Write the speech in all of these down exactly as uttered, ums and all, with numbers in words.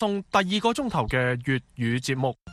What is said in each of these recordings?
送第二個鐘頭嘅粵語節目。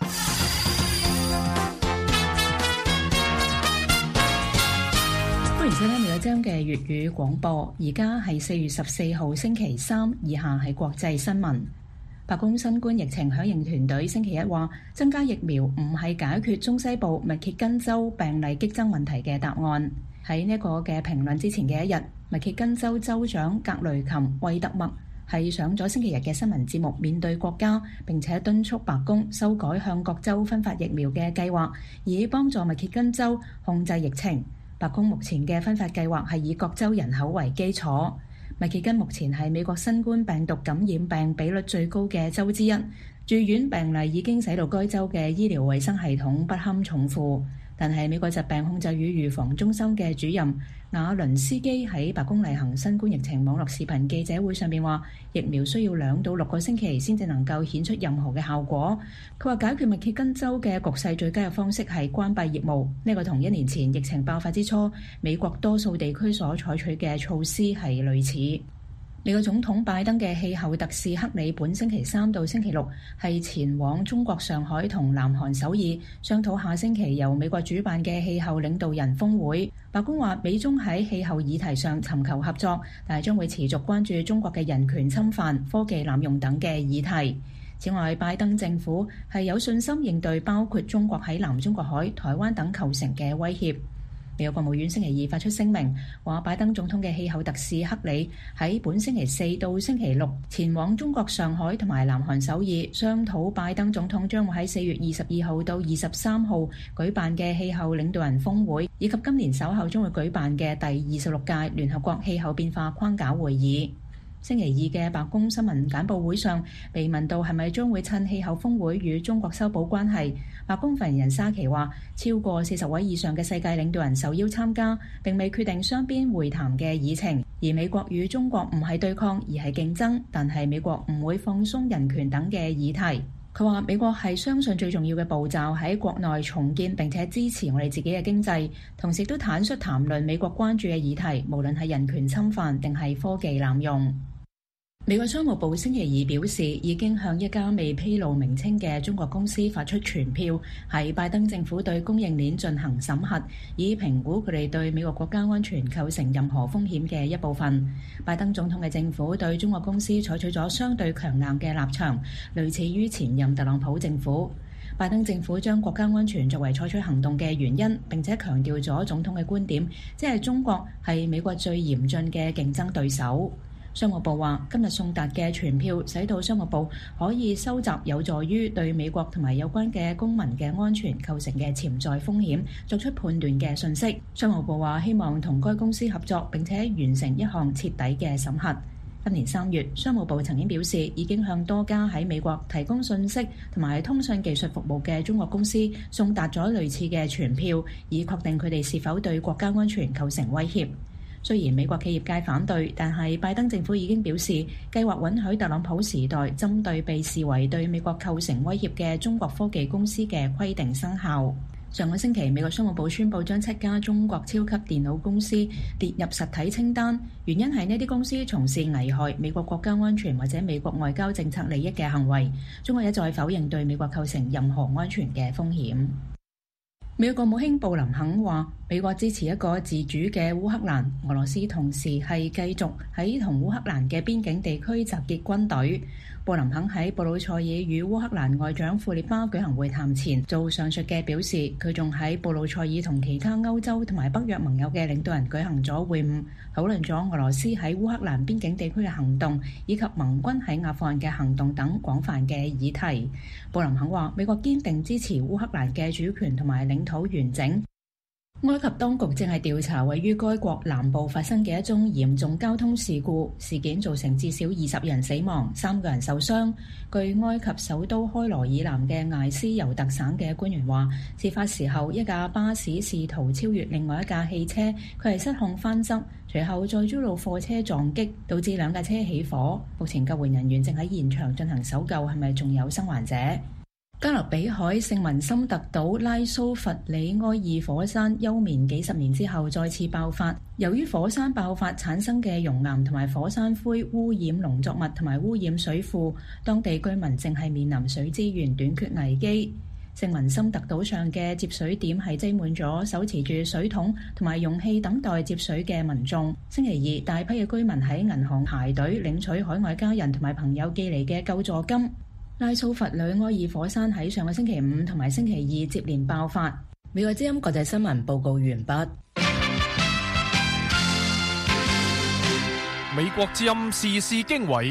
歡迎收聽每一章嘅粵語廣播。而家係四月十四號星期三，以下係國際新聞。白宮新冠疫情響應團隊星期一話，增加疫苗唔係解決中西部密歇根州病例激增問題嘅答案。喺呢個嘅評論之前嘅一日，密歇根州州長格雷琴惠特默係上咗星期日嘅新聞節目，面對國家，並且敦促白宮修改向各州分發疫苗嘅計劃，以幫助密歇根州控制疫情。白宮目前嘅分發計劃係以各州人口為基礎。密歇根目前係美國新冠病毒感染病比率最高嘅州之一，住院病例已經使到該州嘅醫療衛生系統不堪重負。但係美國疾病控制與預防中心嘅主任瓦倫斯基喺白宮例行新冠疫情網絡視頻記者會上面話，疫苗需要兩到六個星期先至能夠顯出任何嘅效果。佢話解決密歇根州嘅局勢最佳嘅方式係關閉業務，呢個同一年前疫情爆發之初美國多數地區所採取嘅措施係類似。美國總統拜登嘅氣候特使克里本星期三到星期六係前往中國上海同南韓首爾商討下星期由美國主辦嘅氣候領導人峰會。白宮話美中喺氣候議題上尋求合作，但係將會持續關注中國嘅人權侵犯、科技濫用等嘅議題。此外，拜登政府係有信心應對包括中國喺南中國海、台灣等構成嘅威脅。美國國務院星期二發出聲明，話拜登總統嘅氣候特使克里喺本星期四到星期六前往中國上海同埋南韓首爾，商討拜登總統將會喺四月二十二號到二十三號舉辦嘅氣候領導人峰會，以及今年稍後將會舉辦嘅第二十六屆聯合國氣候變化框架會議。星期二嘅白宮新聞簡報會上，被問到係咪將會趁氣候峰會與中國修補關係，白宮發言人沙奇話，超過四十位以上嘅世界領導人受邀參加，並未決定雙邊會談嘅議程。而美國與中國唔係對抗，而係競爭，但係美國唔會放鬆人權等嘅議題。佢話美國係相信最重要嘅步驟喺國內重建，並且支持我哋自己嘅經濟，同時都坦率談論美國關注嘅議題，無論係人權侵犯定係科技濫用。美國商務部星期二表示，已經向一家未披露名稱嘅中國公司發出傳票，喺拜登政府對供應鏈進行審核，以評估佢哋對美國國家安全構成任何風險嘅一部分。拜登總統嘅政府對中國公司採取咗相對強硬嘅立場，類似於前任特朗普政府。拜登政府將國家安全作為採取行動嘅原因，並且強調咗總統嘅觀點，即係中國係美國最嚴峻嘅競爭對手。商務部話，今日送達嘅傳票使到商務部可以收集有助於對美國同埋有關嘅公民嘅安全構成嘅潛在風險作出判斷嘅信息。商務部話希望同該公司合作，並且完成一項徹底嘅審核。今年三月，商務部曾經表示已經向多家喺美國提供信息同埋通訊技術服務嘅中國公司送達咗類似嘅傳票，以確定佢哋是否對國家安全構成威脅。雖然美國企業界反對，但係拜登政府已經表示計劃允許特朗普時代針對被視為對美國構成威脅嘅中國科技公司嘅規定生效。上個星期，美國商務部宣布將七家中國超級電腦公司列入實體清單，原因係呢啲公司從事危害美國國家安全或者美國外交政策利益嘅行為。中國一再否認對美國構成任何安全嘅風險。美國國務卿布林肯話，美國支持一個自主嘅烏克蘭，俄羅斯同時係繼續喺同烏克蘭嘅邊境地區集結軍隊。布林肯喺布魯塞爾與烏克蘭外長庫列巴舉行會談前做上述嘅表示，佢仲喺布魯塞爾同其他歐洲同埋北約盟友嘅領導人舉行咗會晤，討論咗俄羅斯喺烏克蘭邊境地區嘅行動，以及盟軍喺阿富汗嘅行動等廣泛嘅議題。布林肯話，美國堅定支持烏克蘭嘅主權同埋領土完整。埃及當局正係調查位於該國南部發生嘅一宗嚴重交通事故，事件造成至少二十人死亡，三個人受傷。據埃及首都開羅以南嘅艾斯尤特省嘅官員話，事發時候一架巴士試圖超越另外一架汽車，佢係失控翻側，隨後再遭到貨車撞擊，導致兩架車起火。目前救援人員正喺現場進行搜救，係咪仲有生還者？ 加勒比海聖文森特島拉蘇弗里埃爾火山休眠幾十年之後再次爆發，由於火山爆發產生嘅熔岩同埋火山灰污染農作物同埋污染水庫，當地居民正係面臨水資源短缺危機。聖文森特島上嘅接水點係擠滿咗手持住水桶同埋容器等待接水嘅民眾。星期二，大批嘅居民喺銀行排隊領取海外家人同埋朋友寄嚟嘅救助金。拉蘇弗里埃爾火山喺上個星期五同埋星期二接連爆發。美國之音國際新聞報告完畢。 美國之音時事經緯。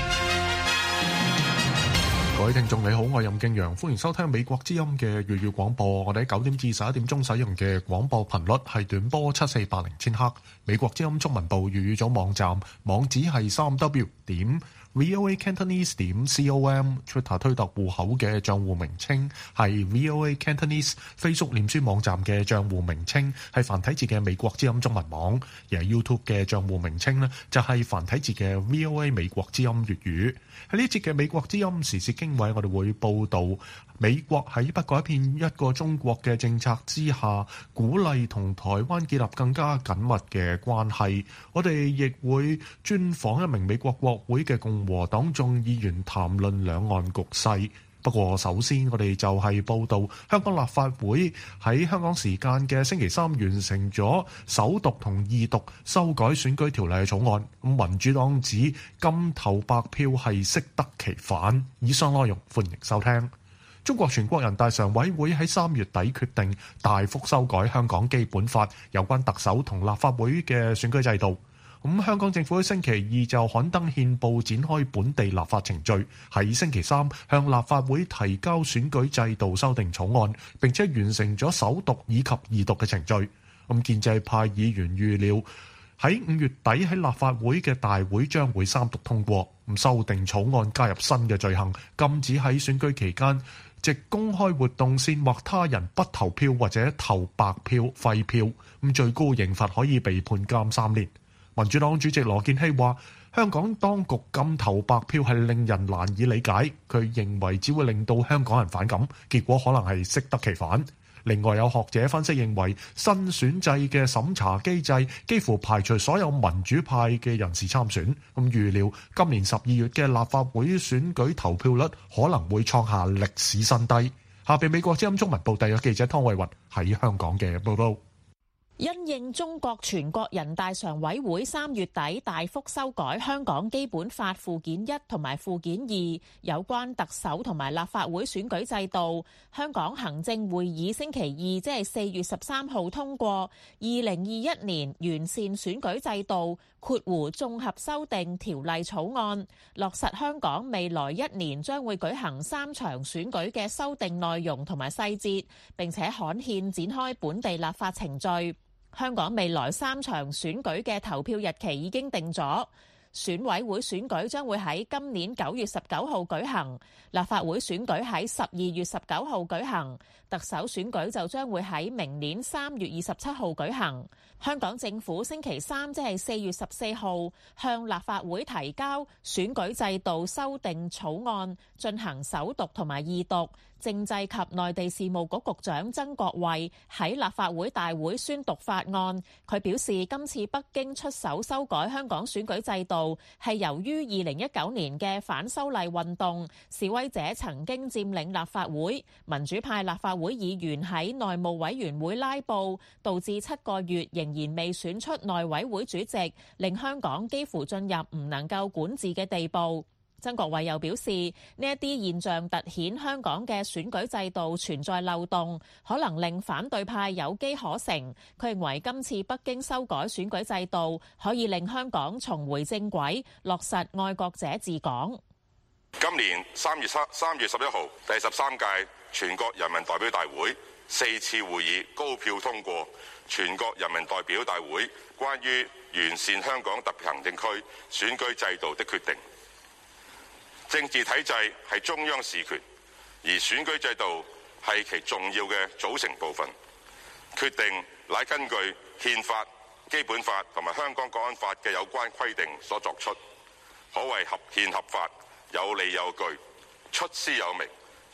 各位聽眾你好，我係任敬陽，歡迎收聽美國之音嘅粵語廣播。我哋喺九點至十一點鐘使用嘅廣播頻率係短波七四八零千赫。美國之音中文部粵語組網站網址係三 w 點 voa cantonese 點 com，Twitter 推特戶口嘅賬戶名稱係 voa cantonese， Facebook 臉書網站嘅賬戶名稱係繁體字嘅美國之音中文網，而係 YouTube 嘅賬戶名稱呢就係繁體字嘅 VOA 美國之音粵語。喺呢節嘅美國之音時事經緯，我哋會報道美國喺不改變一個中國嘅政策之下，鼓勵同台灣建立更加緊密嘅關係。我哋亦會專訪一名美國國會嘅共和黨眾議員，談論兩岸局勢。不過首先我哋就係報道香港立法會喺香港時間嘅星期三完成咗首讀同二讀修改選舉條例嘅草案。咁民主黨指金頭白票係適得其反。以上內容歡迎收聽。中國全國人大常委會喺三月底決定大幅修改香港基本法有關特首同立法會嘅選舉制度。咁香港政府喺星期二就刊登憲報，展開本地立法程序，喺星期三向立法會提交選舉制度修訂草案，並且完成咗首讀以及二讀嘅程序。咁建制派議員預料喺五月底喺立法會嘅大會將會三讀通過。咁修訂草案加入新嘅罪行，禁止喺選舉期間藉公開活動煽惑他人不投票或者投白票、廢票。咁最高刑罰可以被判監三年。民主黨主席羅健熙話：香港當局禁投白票係令人難以理解，佢認為只會令到香港人反感，結果可能係適得其反。另外有學者分析認為，新選制嘅審查機制幾乎排除所有民主派嘅人士參選。咁預料今年十二月嘅立法會選舉投票率可能會創下歷史新低。下邊美國之音中文部特約記者湯慧雲喺香港嘅報道。 因應中國全國人大常委會三月底大幅修改香港基本法附件一同埋附件二有關特首同埋立法會選舉制度，香港行政會議星期二即係四月十三號通過二零二一年完善選舉制度括弧綜合修訂條例草案，落實香港未來一年將會舉行三場選舉嘅修訂內容同埋細節，並且刊憲展開本地立法程序。香港未來三場選舉嘅投票日期已經定咗，選委會選舉將會喺今年九月十九號舉行，立法會選舉喺十二月十九號舉行，特首選舉就將會喺明年三月二十七號舉行。香港政府星期三即係四月十四號向立法會提交選舉制度修訂草案，進行首讀同埋二讀。政制及內地事務局局長曾國衛喺立法會大會宣讀法案，佢表示今次北京出手修改香港選舉制度，係由於二零一九年嘅反修例運動，示威者曾經佔領立法會，民主派立法會議員喺內務委員會拉布，導致七個月仍然未選出內委會主席，令香港幾乎進入唔能夠管治嘅地步。曾國衛又表示，呢一啲現象凸顯香港嘅選舉制度存在漏洞，可能令反對派有機可乘。佢認為今次北京修改選舉制度，可以令香港重回正軌，落實愛國者治港。 今年三月三三月十一號，第十三屆全國人民代表大會四次會議高票通過全國人民代表大會關於完善香港特別行政區選舉制度的決定。政治體制係中央事權，而選舉制度係其重要嘅組成部分。決定乃根據憲法、基本法同埋香港國安法嘅有關規定所作出，可謂合憲合法、有理有據、出師有名、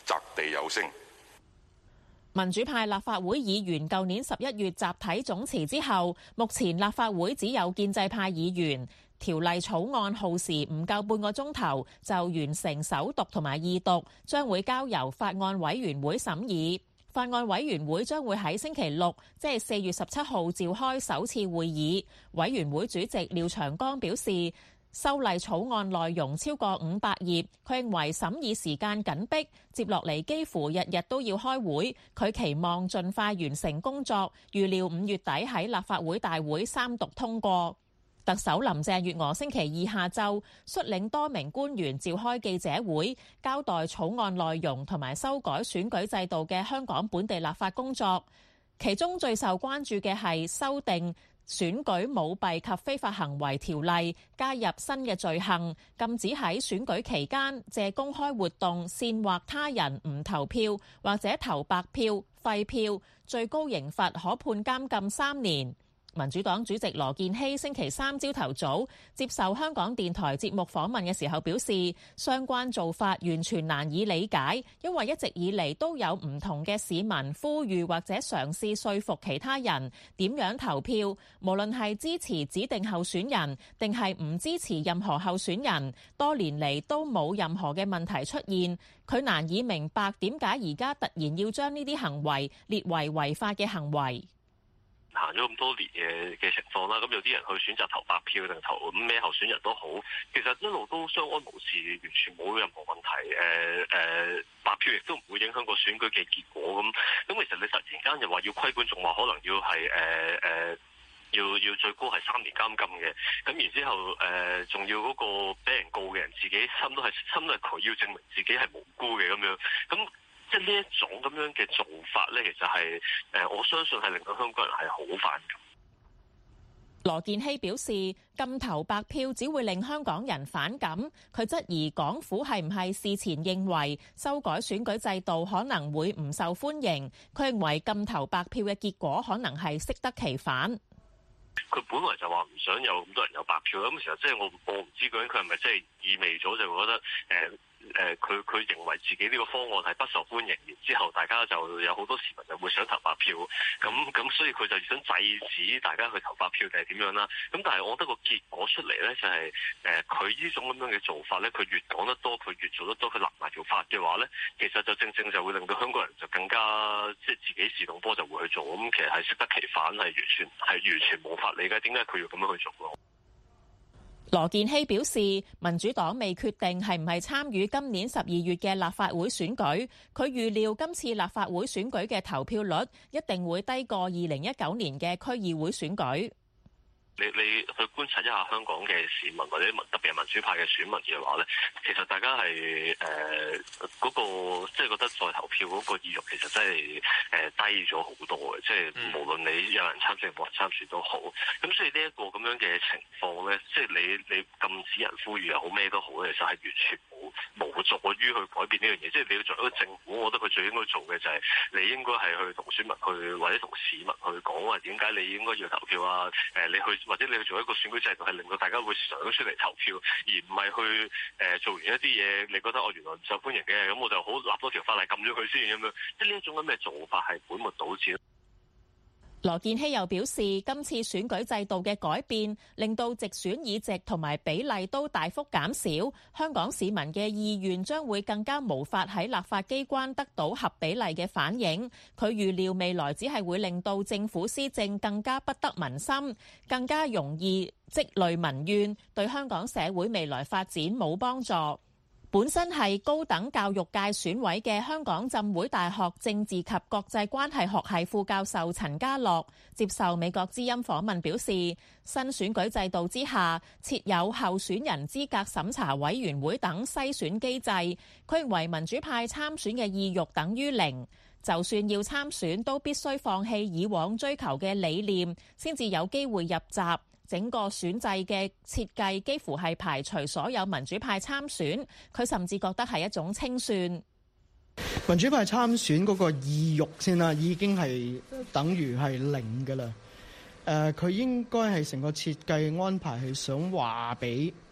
擲地有聲。 民主派立法會議員舊年十一月集體總辭之後，目前立法會只有建制派議員。條例草案耗時唔夠半個鐘頭就完成首讀同埋二讀，將會交由法案委員會審議。法案委員會將會喺星期六，即係四月十七號召開首次會議。委員會主席廖長江表示，修例草案內容超過五百頁，佢認為審議時間緊迫，接落嚟幾乎日日都要開會。佢期望盡快完成工作，預料五月底喺立法會大會三讀通過。特首林鄭月娥星期二下晝率領多名官員召開記者會，交代草案內容同埋修改選舉制度嘅香港本地立法工作。其中最受關注嘅係修訂選舉舞弊及非法行為條例，加入新嘅罪行，禁止喺選舉期間借公開活動煽惑他人唔投票或者投白票、廢票，最高刑罰可判監禁三年。民主黨主席羅健熙星期三朝頭早接受香港電台節目訪問嘅時候表示，相關做法完全難以理解，因為一直以嚟都有唔同嘅市民呼籲或者嘗試說服其他人點樣投票，無論係支持指定候選人定係唔支持任何候選人，多年嚟都冇任何嘅問題出現。佢難以明白點解而家突然要將呢啲行為列為違法嘅行為。 行咗咁多年嘅嘅情況啦，咁有啲人去選擇投白票定投咩候選人都好，其實一路都相安無事，完全冇任何問題。誒、呃、誒、呃，白票亦都唔會影響個選舉嘅結果。咁咁其實你突然間又話要規管，仲話可能要係誒誒，要要最高係三年監禁嘅。咁然之後誒，仲、呃、要嗰個俾人告嘅人自己心都係心都係佢要證明自己係無辜嘅咁樣咁。即係呢一種咁樣嘅做法咧，其實係誒，我相信係令到香港人係好反感。 羅健熙表示，禁投白票只會令香港人反感。佢質疑港府係唔係事前認為修改選舉制度可能會唔受歡迎。佢認為禁投白票嘅結果可能係適得其反。 佢本來就話唔想有咁多人有白票，咁其實即係我我唔知究竟佢係咪即係意味咗就覺得誒。呃誒佢佢認為自己呢個方案係不受歡迎，然之後大家就有好多市民就會想投白票，咁咁所以佢就想制止大家去投白票定係點樣啦？咁但係我覺得個結果出嚟咧就係誒佢呢種咁樣嘅做法咧，佢越講得多，佢越做得多，佢立埋條法嘅話咧，其實就正正就會令到香港人就更加即係自己自動波就會去做，咁其實係適得其反，係完全係完全冇法理解點解佢要咁樣去做咯。 羅健熙表示，民主黨未決定係唔係參與今年十二月嘅立法會選舉。佢預料今次立法會選舉嘅投票率一定會低過二零一九年嘅區議會選舉。 你你去觀察一下香港嘅市民或者特別係民主派嘅選民嘅話咧，其實大家係誒嗰個即係覺得再投票嗰個意欲其實真係誒、呃、低咗好多嘅，即係無論你有人參選冇人參選都好。咁所以呢一個咁樣嘅情況咧，即係你你禁止人呼籲又好咩都好，其實係完全冇無助於去改變呢樣嘢。即係你要做一個政府，我覺得佢最應該做嘅就係你應該係去同選民去或者同市民去講話點解你應該要投票啊？誒，你去。或者你去做一個選舉制度，係令到大家會想出嚟投票，而唔係去誒、呃、做完一啲嘢，你覺得我原來唔受歡迎嘅，咁我就好立多條法例禁咗佢先咁樣。即係呢一種咁嘅做法係本末倒置。 羅健熙又表示，今次選舉制度嘅改變，令到直選議席同埋比例都大幅減少，香港市民嘅意願將會更加無法喺立法機關得到合比例嘅反映。佢預料未來只係會令到政府施政更加不得民心，更加容易積累民怨，對香港社會未來發展冇幫助。本身係高等教育界選委嘅香港浸會大學政治及國際關係學系副教授陳家樂接受美國之音訪問表示，新選舉制度之下設有候選人資格審查委員會等篩選機制，佢認為民主派參選嘅意欲等於零，就算要參選都必須放棄以往追求嘅理念，先至有機會入閘。整個選制嘅設計幾乎係排除所有民主派參選，佢甚至覺得係一種清算。 民主派參選嗰個意欲先啦，已經係等於係零㗎啦。誒、呃，佢應該係成個設計安排係想話俾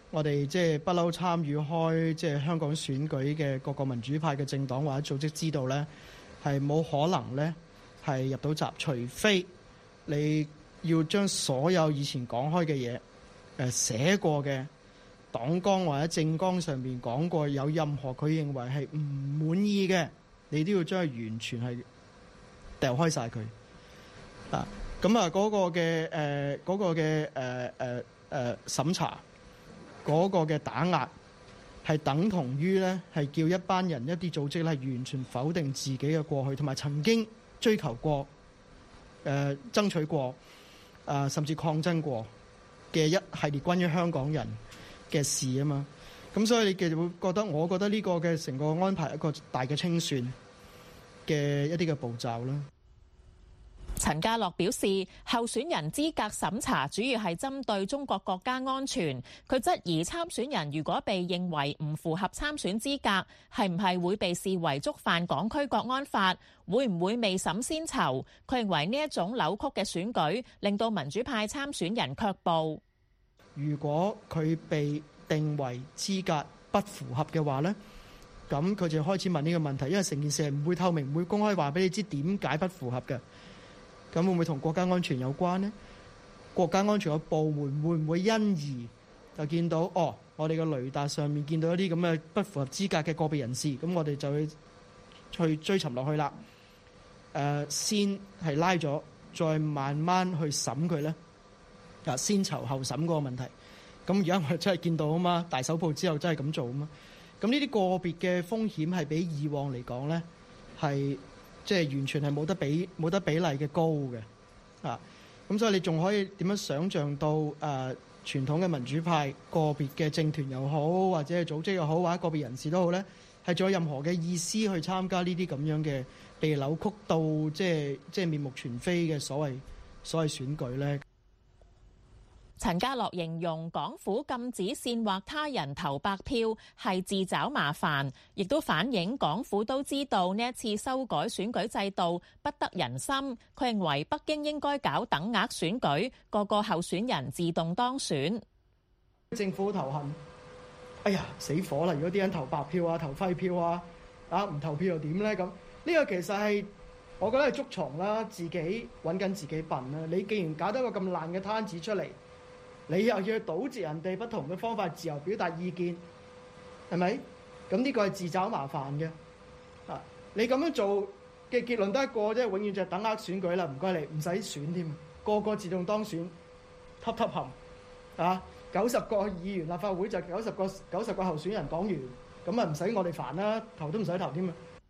我哋即係不嬲參與開即係香港選舉嘅各個民主派嘅政黨或者組織知道咧，係冇可能咧係入到閘，除非你要將所有以前講開嘅嘢誒寫過嘅黨綱或者政綱上面講過有任何佢認為係唔滿意嘅，你都要將佢完全係掉開晒佢啊！咁啊，嗰個嘅誒嗰個嘅誒誒誒審查嗰個嘅打壓係等同於咧係叫一班人一啲組織咧係完全否定自己嘅過去，同埋曾經追求過誒、呃、爭取過啊、呃，甚至抗爭過嘅一系列關於香港人嘅事啊嘛。咁所以你其實會覺得，我覺得呢個嘅成個安排一個大嘅清算嘅一啲嘅步驟啦。 陳家樂表示，候選人資格審查主要係針對中國國家安全。佢質疑參選人如果被認為唔符合參選資格，係唔係會被視為觸犯港區國安法？會唔會未審先籌？佢認為呢一種扭曲嘅選舉，令到民主派參選人卻步。 如果佢被定為資格不符合嘅話呢，咁佢就開始問呢個問題，因為成件事係唔會透明，唔會公開話俾你知點解不符合嘅。咁會唔會同國家安全有關呢？國家安全嘅部門會唔會因而就見到哦，我哋嘅雷達上面見到一啲咁嘅不符合資格嘅個別人士，咁我哋就會去追尋落去啦。誒、呃，先係拉咗，再慢慢去審佢咧。啊，先籌後審嗰個問題。咁而家我哋真係見到啊嘛，大手報之後真係咁做啊嘛。咁呢啲個別嘅風險係比以往嚟講咧係。即係完全係冇得比冇得比例嘅高嘅啊！咁所以你仲可以點樣想像到誒、呃、傳統嘅民主派個別嘅政團又好，或者係組織又好，或者個別人士都好咧，係仲有任何嘅意思去參加呢啲咁樣嘅被扭曲到即係即係面目全非嘅所謂所謂選舉咧？ 陳家樂形容港府禁止煽惑他人投白票係自找麻煩，亦都反映港府都知道呢一次修改選舉制度不得人心。佢認為北京應該搞等額選舉，個個候選人自動當選。 政府頭痕，哎呀死火啦！如果啲人投白票啊、投廢票啊，啊唔投票又點呢？咁呢個其實係我覺得係捉蟲啦，自己揾緊自己笨啦。你既然搞得個咁爛嘅攤子出嚟，你又要去堵截人哋不同嘅方法自由表達意見，係咪？咁呢個係自找麻煩嘅。啊，你咁樣做嘅結論得一個啫，永遠就係等額選舉啦。唔該你，唔使選添，個個自動當選，揼揼冚啊！九十個議員立法會就九十個九十個候選人講完，咁啊唔使我哋煩啦，投都唔使投添啊！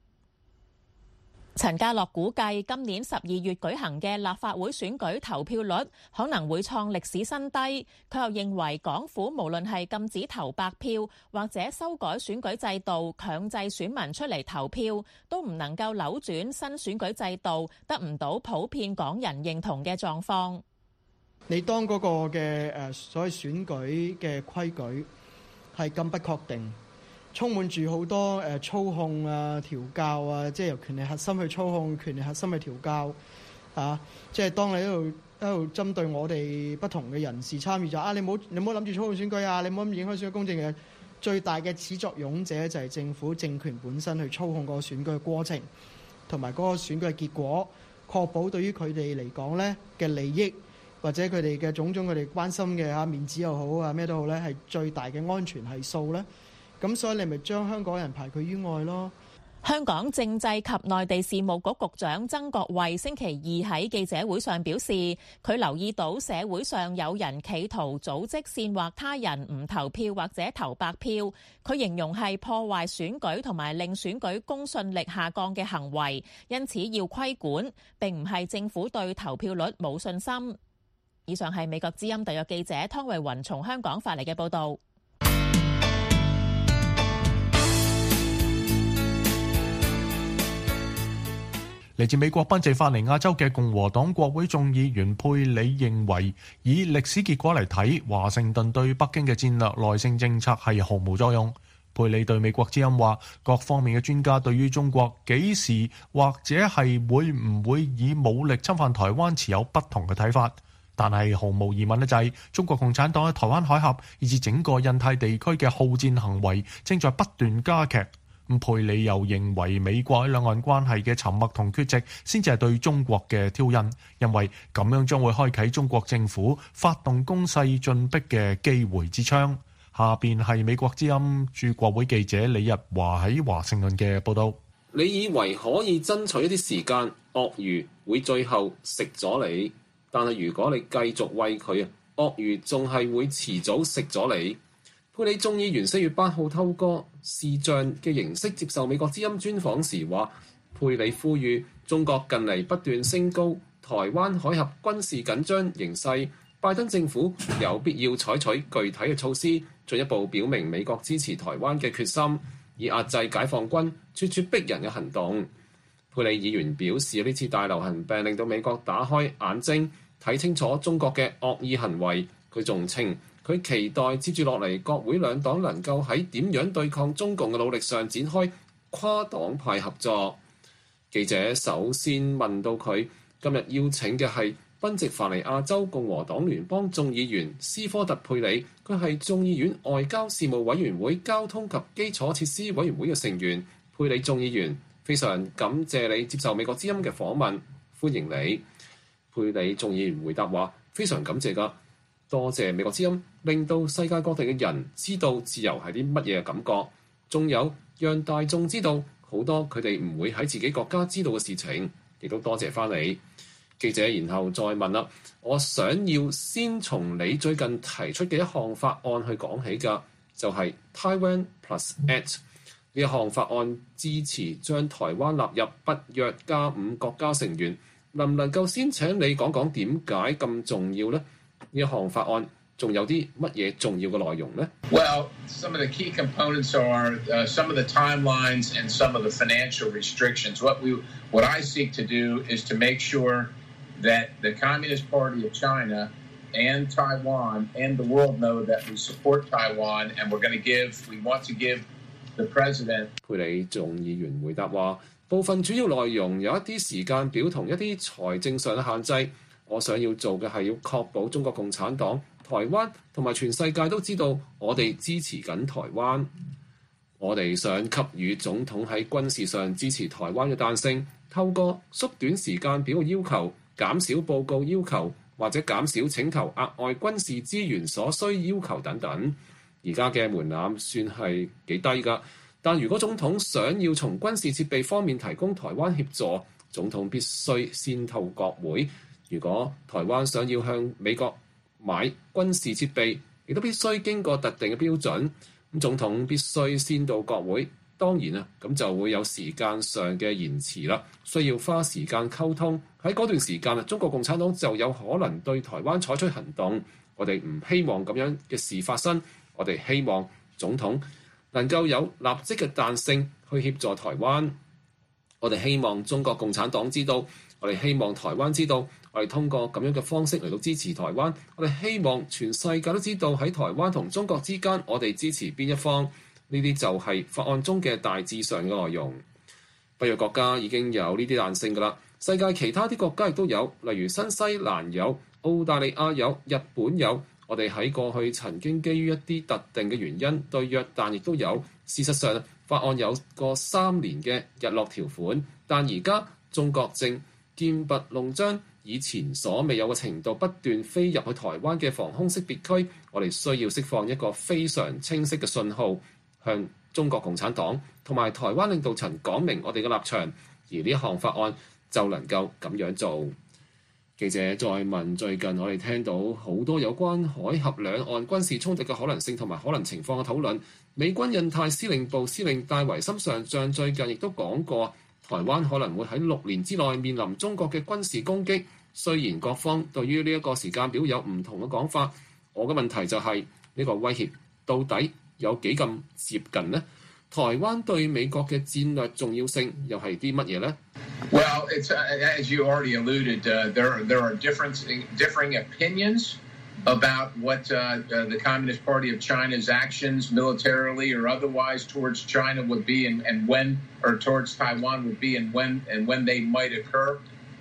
陳家樂估計今年十二月舉行嘅立法會選舉投票率可能會創歷史新低。佢又認為港府無論係禁止投白票，或者修改選舉制度強制選民出嚟投票，都唔能夠扭轉新選舉制度得唔到普遍港人認同嘅狀況。 你當嗰個嘅誒所謂選舉嘅規矩係咁不確定，充滿住好多誒操控啊、調教啊，即係由權力核心去操控，權力核心去調教啊！即係當你喺度喺度針對我哋不同嘅人士參與咗啊，你冇你冇諗住操控選舉啊，你冇咁影響選舉公正嘅。最大嘅始作俑者就係政府政權本身去操控嗰個選舉嘅過程，同埋嗰個選舉嘅結果，確保對於佢哋嚟講咧嘅利益，或者佢哋嘅種種佢哋關心嘅嚇面子又好啊咩都好咧，係最大嘅安全係數咧。咁所以你咪將香港人排拒於外咯。 香港政制及內地事務局局長曾國衛星期二喺記者會上表示，佢留意到社會上有人企圖組織煽惑他人唔投票或者投白票，佢形容係破壞選舉同埋令選舉公信力下降嘅行為，因此要規管，並唔係政府對投票率冇信心。以上係美國之音特約記者湯慧雲從香港發嚟嘅報導。 嚟自美國賓夕法尼亞州嘅共和黨國會眾議員佩里認為，以歷史結果嚟睇，華盛頓對北京嘅戰略內政政策係毫無作用。佩里對美國之音話，各方面嘅專家對於中國幾時或者係會唔會以武力侵犯台灣持有不同嘅睇法。 但係毫無疑問咧，就係中國共產黨喺台灣海峽以至整個印太地區嘅好戰行為正在不斷加劇。咁佩里又認為美國喺兩岸關係嘅沉默同缺席，先至係對中國嘅挑釁，因為咁樣將會開啟中國政府發動攻勢進逼嘅機會之窗。下邊係美國之音駐國會記者李日華喺華盛頓嘅報道。 你以為可以爭取一啲時間，鱷魚會最後食咗你，但係如果你繼續餵佢啊，鱷魚仲係會遲早食咗你。佩里眾議員四月八號透過視像嘅形式接受美國之音專訪時話，佩里呼籲中國近嚟不斷升高台灣海峽軍事緊張形勢，拜登政府有必要採取具體嘅措施，進一步表明美國支持台灣嘅決心，以壓制解放軍咄咄逼人嘅行動。佩里議員表示，呢次大流行病令到美國打開眼睛，睇清楚中國嘅惡意行為。佢仲稱，佢期待接住落嚟國會兩黨能夠喺點樣對抗中共嘅努力上展開跨黨派合作。記者首先問到佢今日邀請嘅係賓夕法尼亞州共和黨聯邦眾議員斯科特佩里，佢係眾議院外交事務委員會交通及基礎設施委員會嘅成員。佩里眾議員，非常感謝你接受美國之音嘅訪問，歡迎你。佩里眾議員回答話：非常感謝㗎。多謝美國之音，令到世界各地嘅人知道自由係啲乜嘢嘅感覺，仲有讓大眾知道好多佢哋唔會喺自己國家知道嘅事情，亦都多謝翻你。記者然後再問啦，我想要先從你最近提出嘅一項法案去講起㗎，就係 Taiwan Plus Act 呢一項法案，支持將台灣納入北約加五國家成員，能唔能夠先請你講講點解咁重要呢？呢一項法案仲有啲乜嘢重要嘅內容呢？ Well, some of the key components are uh, some of the timelines and some of the financial restrictions. What we, what I seek to do is to make sure that the Communist Party of China and Taiwan and the world know that we support Taiwan and we're going to give, we want to give the president. 佩里眾議員回答話，部分主要內容有一啲時間表同一啲財政上嘅限制。我想要做嘅係要確保中國共產黨、台灣同埋全世界都知道我哋支持緊台灣。我哋想給予總統喺軍事上支持台灣嘅彈性，透過縮短時間表嘅要求、減少報告要求或者減少請求額外軍事資源所需要求等等。而家嘅門檻算係幾低㗎，但如果總統想要從軍事設備方面提供台灣協助，總統必須先透國會。如果台灣想要向美國買軍事設備，亦都必須經過特定嘅標準。咁總統必須先到國會，當然啊，咁就會有時間上嘅延遲啦，需要花時間溝通。喺嗰段時間啊，中國共產黨就有可能對台灣採取行動。我哋唔希望咁樣嘅事發生，我哋希望總統能夠有立即嘅彈性去協助台灣。我哋希望中國共產黨知道，我哋希望台灣知道，我哋通過咁樣嘅方式嚟到支持台灣。我哋希望全世界都知道喺台灣同中國之間，我哋支持邊一方。呢啲就係法案中嘅大致上嘅內容。北約國家已經有呢啲彈性㗎啦，世界其他啲國家亦都有，例如新西蘭有、澳大利亞有、日本有。我哋喺過去曾經基於一啲特定嘅原因對約旦亦都有。事實上，法案有個三年嘅日落條款，但而家中國正劍拔弩張，以前所未有嘅程度不斷飛入去台灣嘅防空識別區。我哋需要釋放一個非常清晰嘅信號，向中國共產黨同埋台灣領導層講明我哋嘅立場，而呢一項法案就能夠咁樣做。記者再問，最近我哋聽到好多有關海峽兩岸軍事衝突嘅可能性同埋可能情況嘅討論。美軍印太司令部司令戴維森上將最近亦都講過，台灣可能會喺六年之內面臨中國嘅軍事攻擊。雖然各方對於呢一個時間表有唔同嘅講法，我嘅問題就係呢個威脅到底有幾咁接近呢？台灣對美國嘅戰略重要性又係啲乜嘢呢？ Well, it's uh, as you already alluded, uh, there there are different differing opinions about what uh, uh, the Communist Party of China's actions, militarily or otherwise, towards China would be, and, and when, or towards Taiwan would be, and when and when they might occur.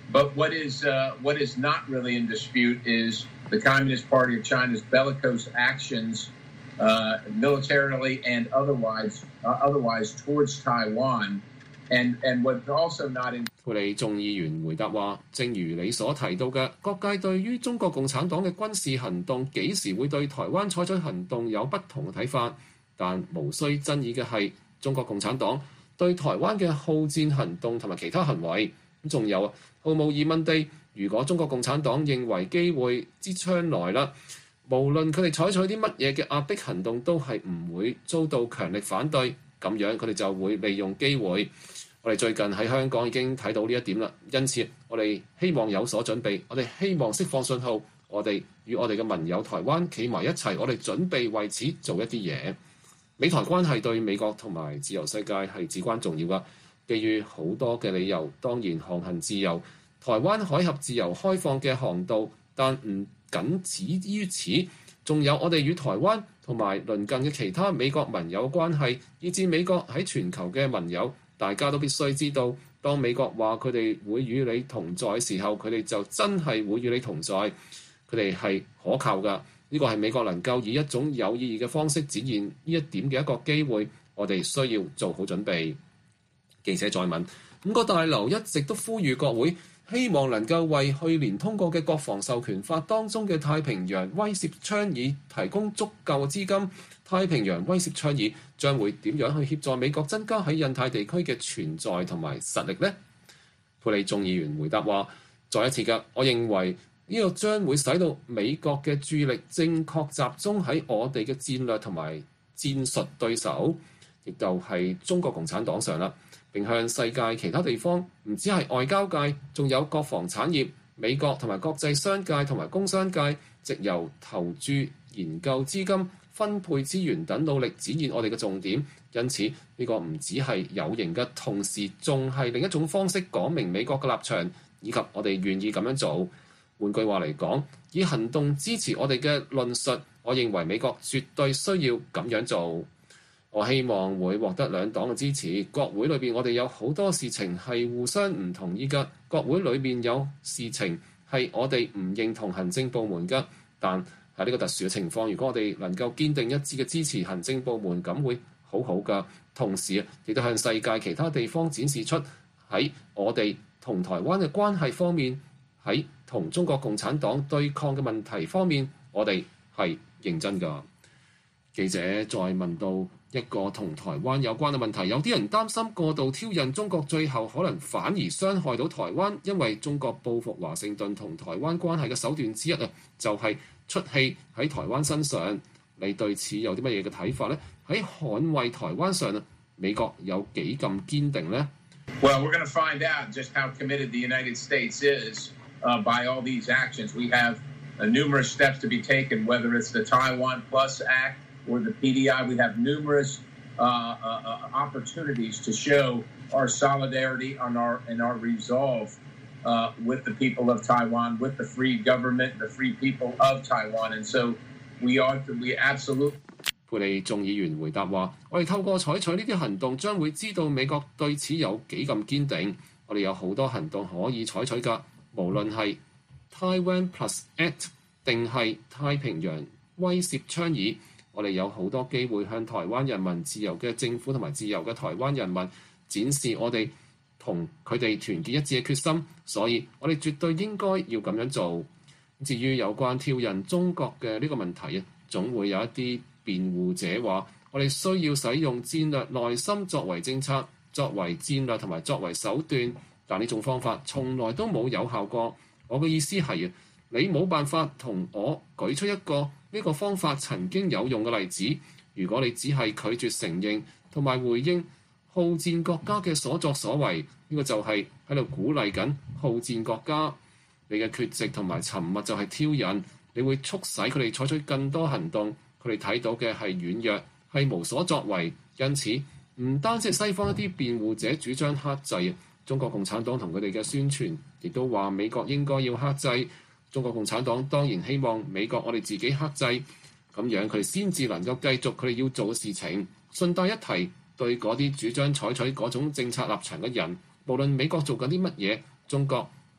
But what is uh, what is not really in dispute is the Communist Party of China's bellicose actions, uh, militarily and otherwise, uh, otherwise towards Taiwan, and and what's also not in。 佩里眾議員回答話：正如你所提到嘅，各界對於中國共產黨嘅軍事行動幾時會對台灣採取行動有不同嘅睇法，但無需爭議嘅係中國共產黨對台灣嘅好戰行動同埋其他行為。咁仲有毫無疑問地，如果中國共產黨認為機會之將來啦，無論佢哋採取啲乜嘢嘅壓迫行動，都係唔會遭到強力反對，咁樣佢哋就會利用機會。我哋最近喺香港已經睇到呢一點啦，因此我哋希望有所準備，我哋希望釋放信號，我哋與我哋嘅盟友台灣企埋一齊，我哋準備為此做一啲嘢。美台關係對美國同埋自由世界係至關重要㗎，基於好多嘅理由，當然航行自由、台灣海峽自由開放嘅航道，但唔僅止於此，仲有我哋與台灣同埋鄰近嘅其他美國盟友關係，以至美國喺全球嘅盟友。大家都必須知道，當美國話佢哋會與你同在嘅時候，佢哋就真係會與你同在，佢哋係可靠㗎。呢個係美國能夠以一種有意義嘅方式展現呢一點嘅一個機會，我哋需要做好準備。記者再問：五個大樓一直都呼籲國會，希望能夠為去年通過嘅國防授權法當中嘅太平洋威懾倡議提供足夠嘅資金。太平洋威懾倡議將會點樣去協助美國增加喺印太地區嘅存在同埋實力呢？佩里眾議員回答話：再一次嘅，我認為呢個將會使到美國嘅注意力正確集中喺我哋嘅戰略同埋戰術對手，亦就係中國共產黨上啦。並向世界其他地方，唔止係外交界，仲有國防產業、美國同埋國際商界同埋工商界，藉由投注研究資金、分配資源等努力展現我哋嘅重點，因此呢個唔只係有形嘅，同時仲係另一種方式講明美國嘅立場，以及我哋願意咁樣做。換句話嚟講，以行動支持我哋嘅論述，我認為美國絕對需要咁樣做。我希望會獲得兩黨嘅支持。國會裏邊我哋有好多事情係互相唔同意嘅，國會裏邊有事情係我哋唔認同行政部門嘅，但喺呢個特殊嘅情況，如果我哋能夠堅定一致嘅支持行政部門，咁會好好㗎。同時亦都向世界其他地方展示出喺我哋同台灣嘅關係方面，喺同中國共產黨對抗嘅問題方面，我哋係認真㗎。記者再問到一個同台灣有關嘅問題，有啲人擔心過度挑釁中國，最後可能反而傷害到台灣，因為中國報復華盛頓同台灣關係嘅手段之一啊，就係、是出氣喺台灣身上。你對此有啲乜嘢嘅睇法呢？喺捍衛台灣上啊，美國有幾咁堅定呢？ Well, we're going to find out just how committed the United States is uh, by all these actions. We have uh, numerous steps to be taken, whether it's the Taiwan Plus Act or the P D I. We have numerous uh, uh, opportunities to show our solidarity and our, and our resolve.Uh, with the people of Taiwan, with the free government, the free people of Taiwan, and so we are we absolutely. 佩里眾議員回答話：我哋透過採取呢啲行動，將會知道美國對此有幾咁堅定。我哋有好多行動可以採取㗎，無論係 Taiwan Plus Act 定係太平洋威懾倡議，我哋有好多機會向台灣人民、自由嘅政府同埋自由嘅台灣人民展示我哋同佢哋團結一致嘅決心，所以我哋絕對應該要咁樣做。至於有關挑釁中國嘅呢個問題啊，總會有一啲辯護者話，我哋需要使用戰略內心作為政策、作為戰略同埋作為手段，但呢種方法從來都冇有效過。我嘅意思係啊，你冇辦法同我舉出一個呢個方法曾經有用嘅例子。如果你只係拒絕承認同埋回應好戰國家嘅所作所為，呢、這個就係喺度鼓勵緊好戰國家。你嘅缺席同埋沉默就係挑釁，你會促使佢哋採取更多行動。佢哋睇到嘅係軟弱，係無所作為。因此，唔單止係西方一啲辯護者主張克制，中國共產黨同佢哋嘅宣傳亦都話美國應該要克制。中國共產黨當然希望美國我哋自己克制，咁樣佢哋先至能夠繼續佢哋要做嘅事情。順帶一提，對嗰啲主張採取嗰種政策立場嘅人，無論美國做緊啲乜嘢，中國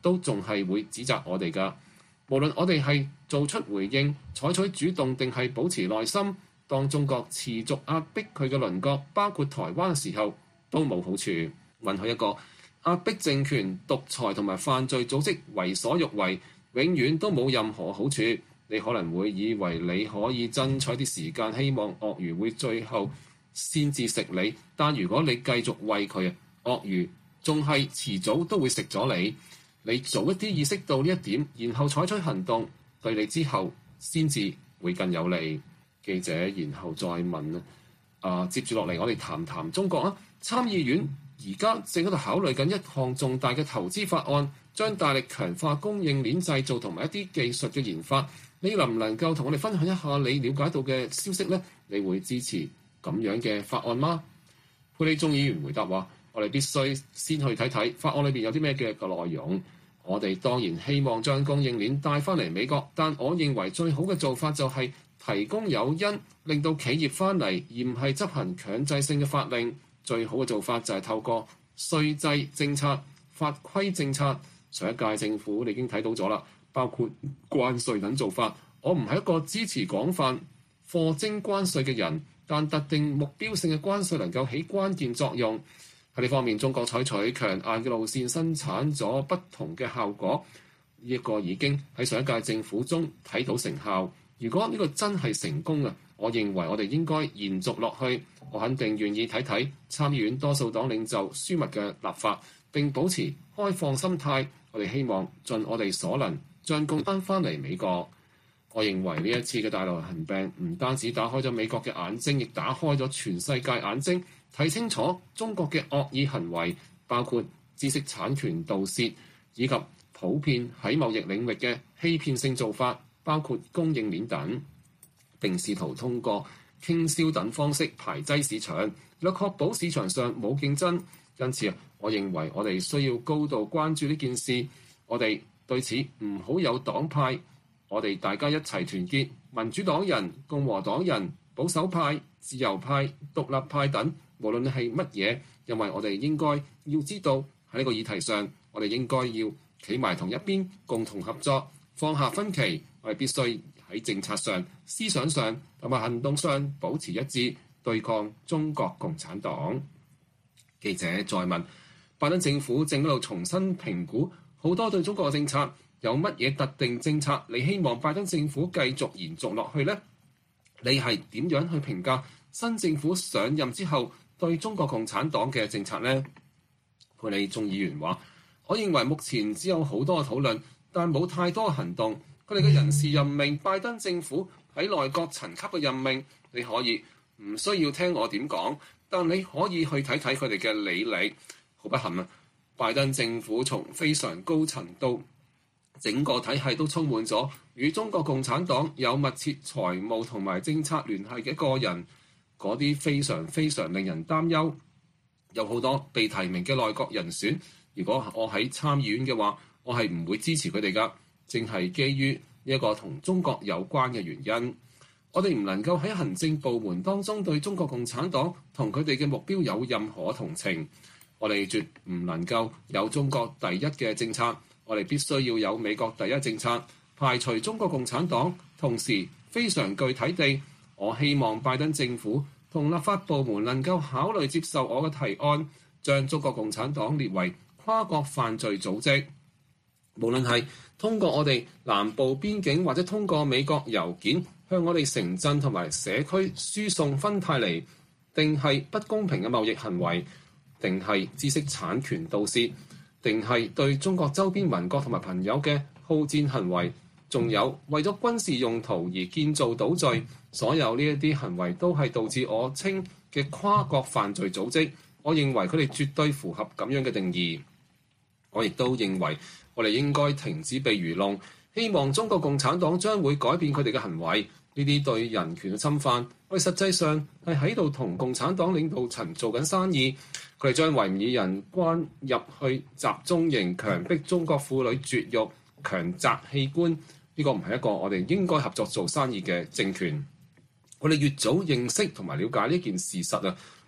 都仲係會指責我哋㗎。無論我哋係做出回應、採取主動定係保持耐心，當中國持續壓迫佢嘅鄰國，包括台灣嘅時候，都冇好處。允許一個壓迫政權、獨裁同埋犯罪組織為所欲為，永遠都冇任何好處。你可能會以為你可以爭取啲時間，希望鱷魚會最後先至食你，但如果你繼續餵佢，鱷魚仲係遲早都會食咗你。你早一啲意識到呢一點，然後採取行動，對你之後先至會更有利。記者然後再問啊，接住落嚟我哋談談中國啊。參議院而家正喺度考慮緊一項重大嘅投資法案，將大力強化供應鏈製造同埋一啲技術嘅研發。你能唔能夠同我哋分享一下你了解到嘅消息呢？你會支持咁樣嘅法案嗎？佩里眾議員回答話：我哋必須先去睇睇法案裏邊有啲咩嘅個內容。我哋當然希望將供應鏈帶翻嚟美國，但我認為最好嘅做法就係提供誘因，令到企業翻嚟，而唔係執行強制性嘅法令。最好嘅做法就係透過稅制政策、法規政策。上一屆政府你已經睇到咗啦，包括關稅等做法。我唔係一個支持廣泛課徵關稅嘅人，但特定目標性嘅關稅能夠起關鍵作用。喺呢方面，中國採取強硬嘅路線，生產咗不同嘅效果。呢一個已經喺上一屆政府中睇到成效。如果呢個真係成功啊，我認為我哋應該延續落去。我肯定願意睇睇參議院多數黨領袖舒默嘅立法，並保持開放心態。我哋希望盡我哋所能將供翻翻嚟美國。我認為呢一次嘅大流行病唔單止打開咗美國嘅眼睛，亦打開咗全世界眼睛，睇清楚中國嘅惡意行為，包括知識產權盜竊，以及普遍喺貿易領域嘅欺騙性做法，包括供應鏈等，並試圖通過傾銷等方式排擠市場，以確保市場上冇競爭。因此啊，我認為我哋需要高度關注呢件事。我哋對此唔好有黨派，我哋大家一齊團結，民主黨人、共和黨人、保守派、自由派、獨立派等，無論係乜嘢，因為我哋應該要知道喺呢個議題上，我哋應該要企埋同一邊，共同合作，放下分歧。我哋必須喺政策上、思想上同埋行動上保持一致，對抗中國共產黨。記者再問：拜登政府正喺度重新評估好多對中國嘅政策，有乜嘢特定政策你希望拜登政府繼續延續落去呢？你係點樣去評價新政府上任之後對中國共產黨嘅政策呢？佩里眾議員話：我認為目前只有好多嘅討論，但冇太多行動。佢哋嘅人事任命，拜登政府喺內閣層級嘅任命，你可以唔需要聽我點講，但你可以去睇睇佢哋嘅履歷。好不幸啊，拜登政府從非常高層到整個體系都充滿咗與中國共產黨有密切財務同埋政策聯繫嘅個人，嗰啲非常非常令人擔憂。有好多被提名嘅內閣人選，如果我喺參議院嘅話，我係唔會支持佢哋㗎。正係基於一個同中國有關嘅原因，我哋唔能夠喺行政部門當中對中國共產黨同佢哋嘅目標有任何同情。我哋絕唔能夠有中國第一嘅政策，我哋必須要有美國第一政策，排除中國共產黨。同時非常具體地，我希望拜登政府同立法部門能夠考慮接受我嘅提案，將中國共產黨列為跨國犯罪組織。無論係通過我哋南部邊境，或者通過美國郵件向我哋城鎮同埋社區輸送芬太尼，定係不公平嘅貿易行為，定係知識產權盜竊，定係對中國周邊鄰國同埋朋友嘅好戰行為，仲有為咗軍事用途而建造島嶼，所有呢一啲行為都係導致我稱嘅跨國犯罪組織。我認為佢哋絕對符合咁樣嘅定義。我亦都認為我哋應該停止被愚弄，希望中國共產黨將會改變佢哋嘅行為。呢啲對人權嘅侵犯，我哋實際上係喺度同共產黨領導層做緊生意。佢哋將維吾爾人關入去集中營，強迫中國婦女絕育、強摘器官。呢個唔係一個我哋應該合作做生意嘅政權。我哋越早認識同埋了解呢件事實啊，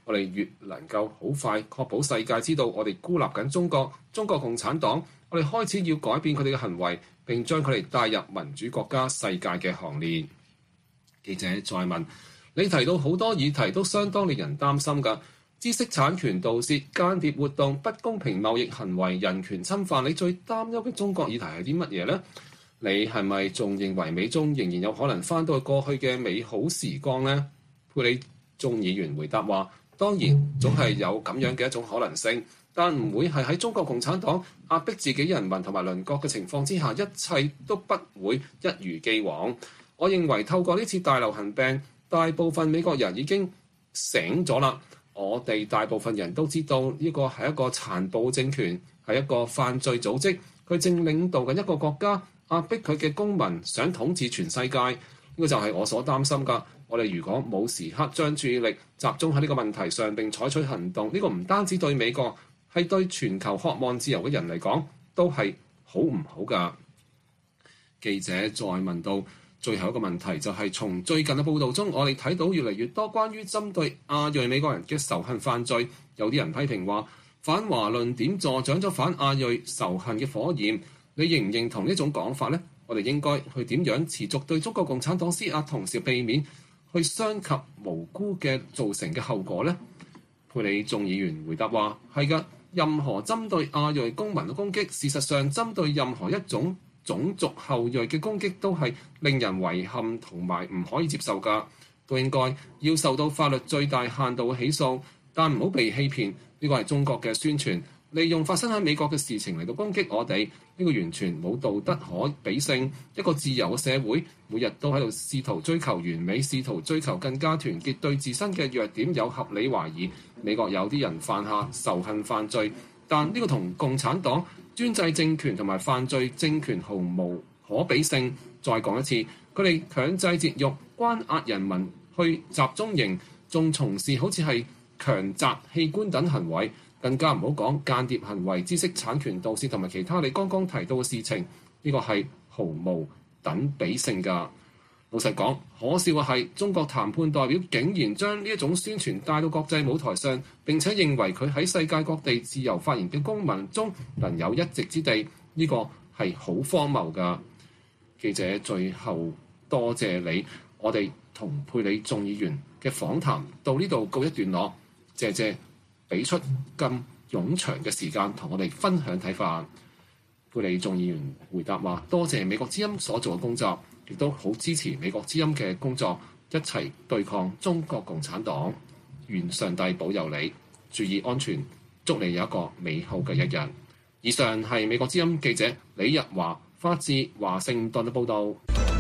我哋越能夠好快確保世界知道我哋孤立緊中國、中國共產黨，我哋開始要改變佢哋嘅行為，並將佢哋帶入民主國家世界嘅行列。記者再問：你提到好多議題都相當令人擔心㗎，知識產權盜竊、間諜活動、不公平貿易行為、人權侵犯，你最擔憂嘅中國議題係啲乜嘢呢？你係咪仲認為美中仍然有可能翻到過去嘅美好時光呢？佩里眾議員回答話：當然，總係有咁樣嘅一種可能性，但唔會係喺中國共產黨壓迫自己人民同埋鄰國嘅情況之下，一切都不會一如既往。我認為透過呢次大流行病，大部分美國人已經醒咗啦。我哋大部分人都知道呢個係一個殘暴政權，係一個犯罪組織，佢正領導緊一個國家，壓迫佢嘅公民，想統治全世界。呢個就係我所擔心㗎。我哋如果冇時刻將注意力集中喺呢個問題上並採取行動，呢個唔單止對美國，係對全球渴望自由嘅人嚟講都係好唔好㗎？記者再問到最後一個問題，就係從最近嘅報導中，我哋睇到越嚟越多關於針對亞裔美國人嘅仇恨犯罪。有啲人批評話反華論點助長咗反亞裔仇恨嘅火焰。你認唔認同呢種講法呢？我哋應該去點樣持續對中國共產黨施壓，同時避免去傷及無辜嘅造成嘅後果呢？佩里眾議員回答話：係㗎，任何針對亞裔公民嘅攻擊，事實上針對任何一種種族後裔嘅攻擊都係令人遺憾同埋唔可以接受㗎，都應該要受到法律最大限度嘅起訴，但唔好被欺騙。呢個係中國嘅宣傳，利用發生喺美國嘅事情嚟到攻擊我哋，呢個完全冇道德可比性。一個自由嘅社會，每日都喺度試圖追求完美，試圖追求更加團結，對自身嘅弱點有合理懷疑。美國有啲人犯下仇恨犯罪，但呢個同共產黨專制政權同埋犯罪政權毫無可比性。再講一次，佢哋強制節育、關押人民去集中營，仲從事好似係強摘器官等行為，更加唔好講間諜行為、知識產權盜竊同埋其他你剛剛提到嘅事情。呢個係毫無等比性㗎。老實講，可笑嘅係中國談判代表竟然將呢一種宣傳帶到國際舞台上，並且認為佢喺世界各地自由發言嘅公民中能有一席之地，呢個係好荒謬㗎。記者最後多謝你，我哋同佩里眾議員嘅訪談到呢度告一段落。謝謝俾出咁冗長嘅時間同我哋分享睇法。佩里眾議員回答話：多謝美國之音所做嘅工作，亦都好支持美國之音嘅工作，一齊對抗中國共產黨。願上帝保佑你，注意安全，祝你有一個美好嘅一日。以上係美國之音記者李日華發自華盛頓嘅報導。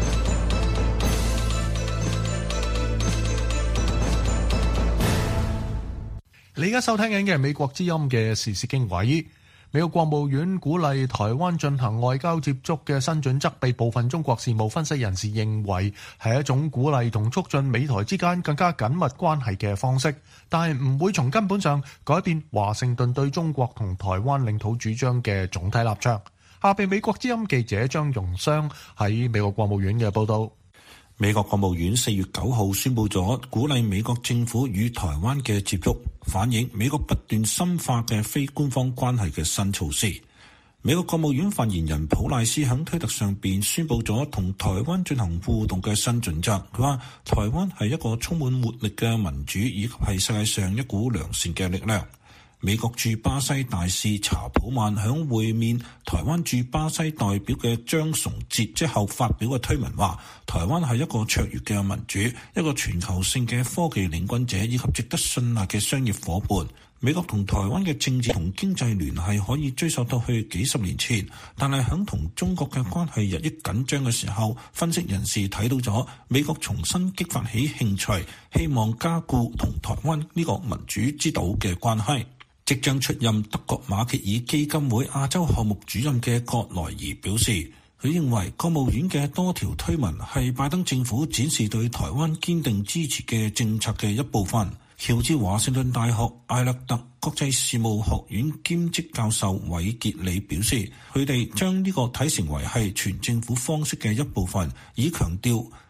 你而家收聽緊嘅係美國之音嘅時事經緯。美國國務院鼓勵台灣進行外交接觸嘅新準則，被部分中國事務分析人士認為係一種鼓勵同促進美台之間更加緊密關係嘅方式，但係唔會從根本上改變華盛頓對中國同台灣領土主張嘅總體立場。下邊美國之音記者張容商喺美國國務院嘅報導。 美國國務院四月九號宣布咗鼓勵美國政府與台灣嘅接觸，反映美國不斷深化嘅非官方關係嘅新措施。美國國務院發言人普賴斯喺推特上邊宣布咗同台灣進行互動嘅新準則。佢話台灣係一個充滿活力嘅民主，以及係世界上一股良善嘅力量。美國駐巴西大使查普曼響會面台灣駐巴西代表嘅張崇哲之後發表嘅推文話，台灣係一個卓越嘅民主，一個全球性嘅科技領軍者，以及值得信賴嘅商業夥伴。美國同台灣嘅政治同經濟聯繫可以追溯到去幾十年前，但係響同中國嘅關係日益緊張嘅時候，分析人士睇到咗美國重新激發起興趣，希望加固同台灣呢個民主之島嘅關係。即將出任德國馬歇爾基金會亞洲項目主任嘅葛萊儀表示，佢認為國務院嘅多條推文係拜登政府展示對台灣堅定支持嘅政策嘅一部分。喬治華盛頓大學艾勒特國際事務學院兼職教授韋傑里表示，佢哋將呢個睇成為係全政府方式嘅一部分，以強調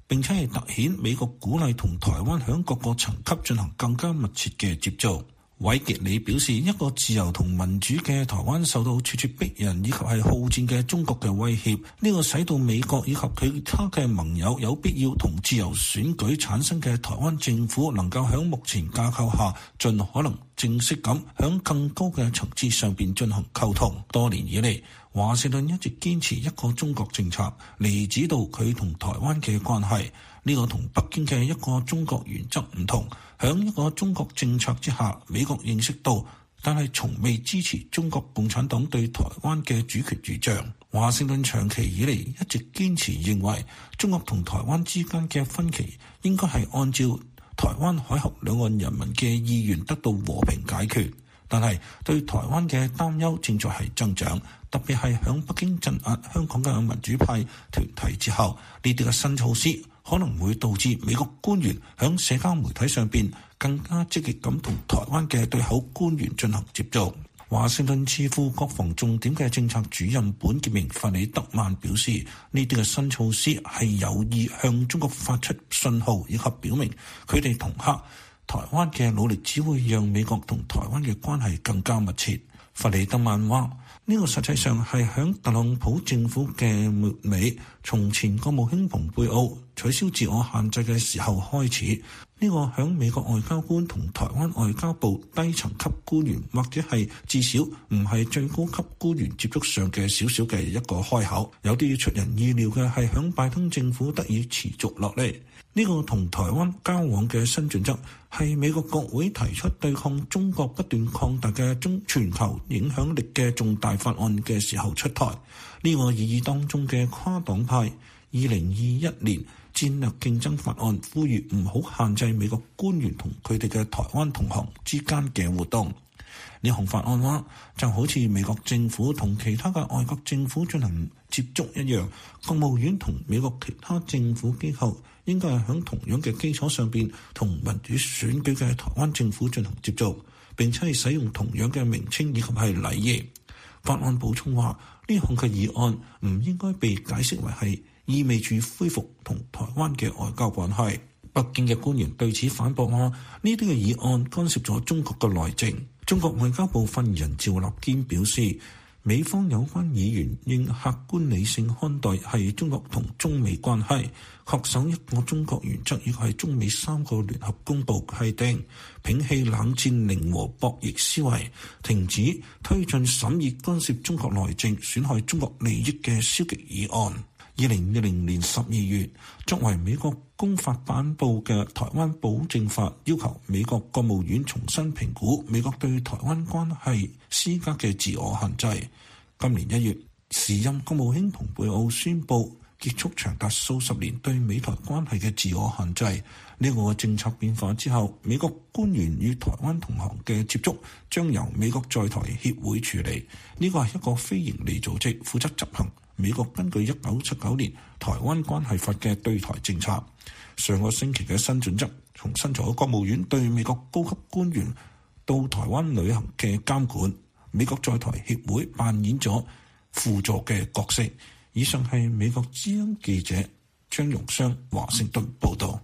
並且係凸顯美國鼓勵同台灣響各個層級進行更加密切嘅接觸。韋傑里表示，一個自由同民主嘅台灣受到咄咄逼人以及係好戰嘅中國嘅威脅，呢個使到美國以及其他嘅盟友有必要同自由選舉產生嘅台灣政府能夠喺目前架構下盡可能正式咁喺更高嘅層次上邊進行溝通。多年以嚟，華盛頓一直堅持一個中國政策，嚟指導佢同台灣嘅關係。呢個同北京嘅一個中國原則唔同。響一個中國政策之下，美國認識到，但係從未支持中國共產黨對台灣嘅主權主張。華盛頓長期以嚟一直堅持認為，中國同台灣之間嘅分歧應該係按照台灣海峽兩岸人民嘅意願得到和平解決。但係對台灣嘅擔憂正在係增長，特別係響北京鎮壓香港嘅民主派團體之後，呢啲嘅新措施可能會導致美國官員響社交媒體上邊更加積極咁同台灣嘅對口官員進行接觸。華盛頓次副國防重點嘅政策主任本傑明·弗里德曼表示，呢啲嘅新措施係有意向中國發出信號，以及表明佢哋同黑台灣嘅努力只會讓美國同台灣嘅關係更加密切。弗里德曼話：呢個實際上係響特朗普政府嘅末尾，從前國務卿蓬佩奧取消自我限制嘅時候開始。呢個響美國外交官同台灣外交部低層級官員，或者係至少唔係最高級官員接觸上嘅少少嘅一個開口。有啲出人意料嘅係響拜登政府得以持續落嚟。呢個同台灣交往嘅新準則係美國國會提出對抗中國不斷擴大嘅中全球影響力嘅重大法案嘅時候出台。呢個議議當中嘅跨黨派二零二一年戰略競爭法案呼籲唔好限制美國官員同佢哋嘅台灣同行之間嘅活動。呢項法案話就好似美國政府同其他嘅外國政府進行接觸一樣，國務院同美國其他政府機構應該係喺同樣嘅基礎上邊同民主選舉嘅台灣政府進行接觸，並且係使用同樣嘅名稱以及係禮儀。法案補充話，呢項嘅議案唔應該被解釋為係意味住恢復同台灣嘅外交關係。北京嘅官員對此反駁話，呢啲嘅議案干涉咗中國嘅內政。中國外交部發言人趙立堅表示，美方有關議員應客觀理性看待係中國同中美關係，恪守一個中國原則，亦係中美三個聯合公報規定，摒棄冷戰零和博弈思維，停止推進審議干涉中國內政、損害中國利益嘅消極議案。二零二零年十二月，作為美國公法頒布嘅《台灣保證法》，要求美國國務院重新評估美國對台灣關係施加嘅自我限制。今年一月，時任國務卿蓬佩奧宣布結束長達數十年對美台關係嘅自我限制。呢個政策變化之後，美國官員與台灣同行嘅接觸將由美國在台協會處理。呢個係一個非營利組織，負責執行美國根據一九七九年台灣關係法嘅對台政策。上個星期嘅新準則重申咗國務院對美國高級官員到台灣旅行嘅監管，美國在台協會扮演咗輔助嘅角色。以上係美國之音記者張榮湘華盛頓報道。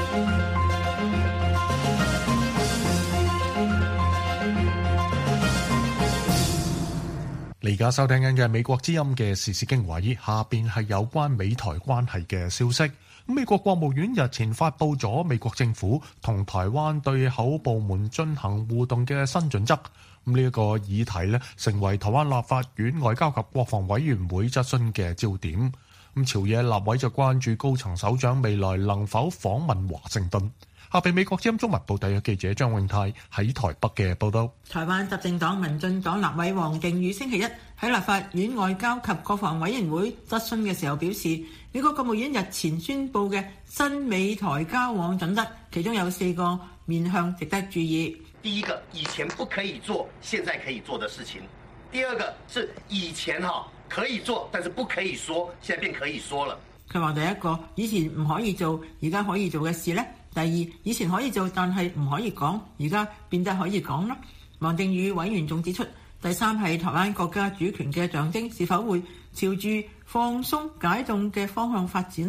你而家收聽緊嘅美國之音嘅時事經緯，下邊係有關美台關係嘅消息。美國國務院日前發布咗美國政府同台灣對口部門進行互動嘅新準則。咁呢一個議題咧，成為台灣立法院外交及國防委員會質詢嘅焦點。咁朝野立委就關注高層首長未來能否訪問華盛頓。下邊美國之音中文部特約記者張永泰喺台北嘅報道。 台灣執政黨民進黨立委王定宇星期一喺立法院外交及國防委員會質詢嘅時候表示，美國國務院日前宣布嘅新美台交往準則，其中有四個面向值得注意。 第一個，以前不可以做，現在可以做的事情；第二個是以前哈可以做，但是不可以說，現在便可以說了。 佢話第一個，以前唔可以做，而家可以做嘅事呢？第二，以前可以做但係唔可以講，而家變得可以講啦。王定宇委員仲指出，第三係台灣國家主權嘅象徵是否會朝住放鬆解凍嘅方向發展啦？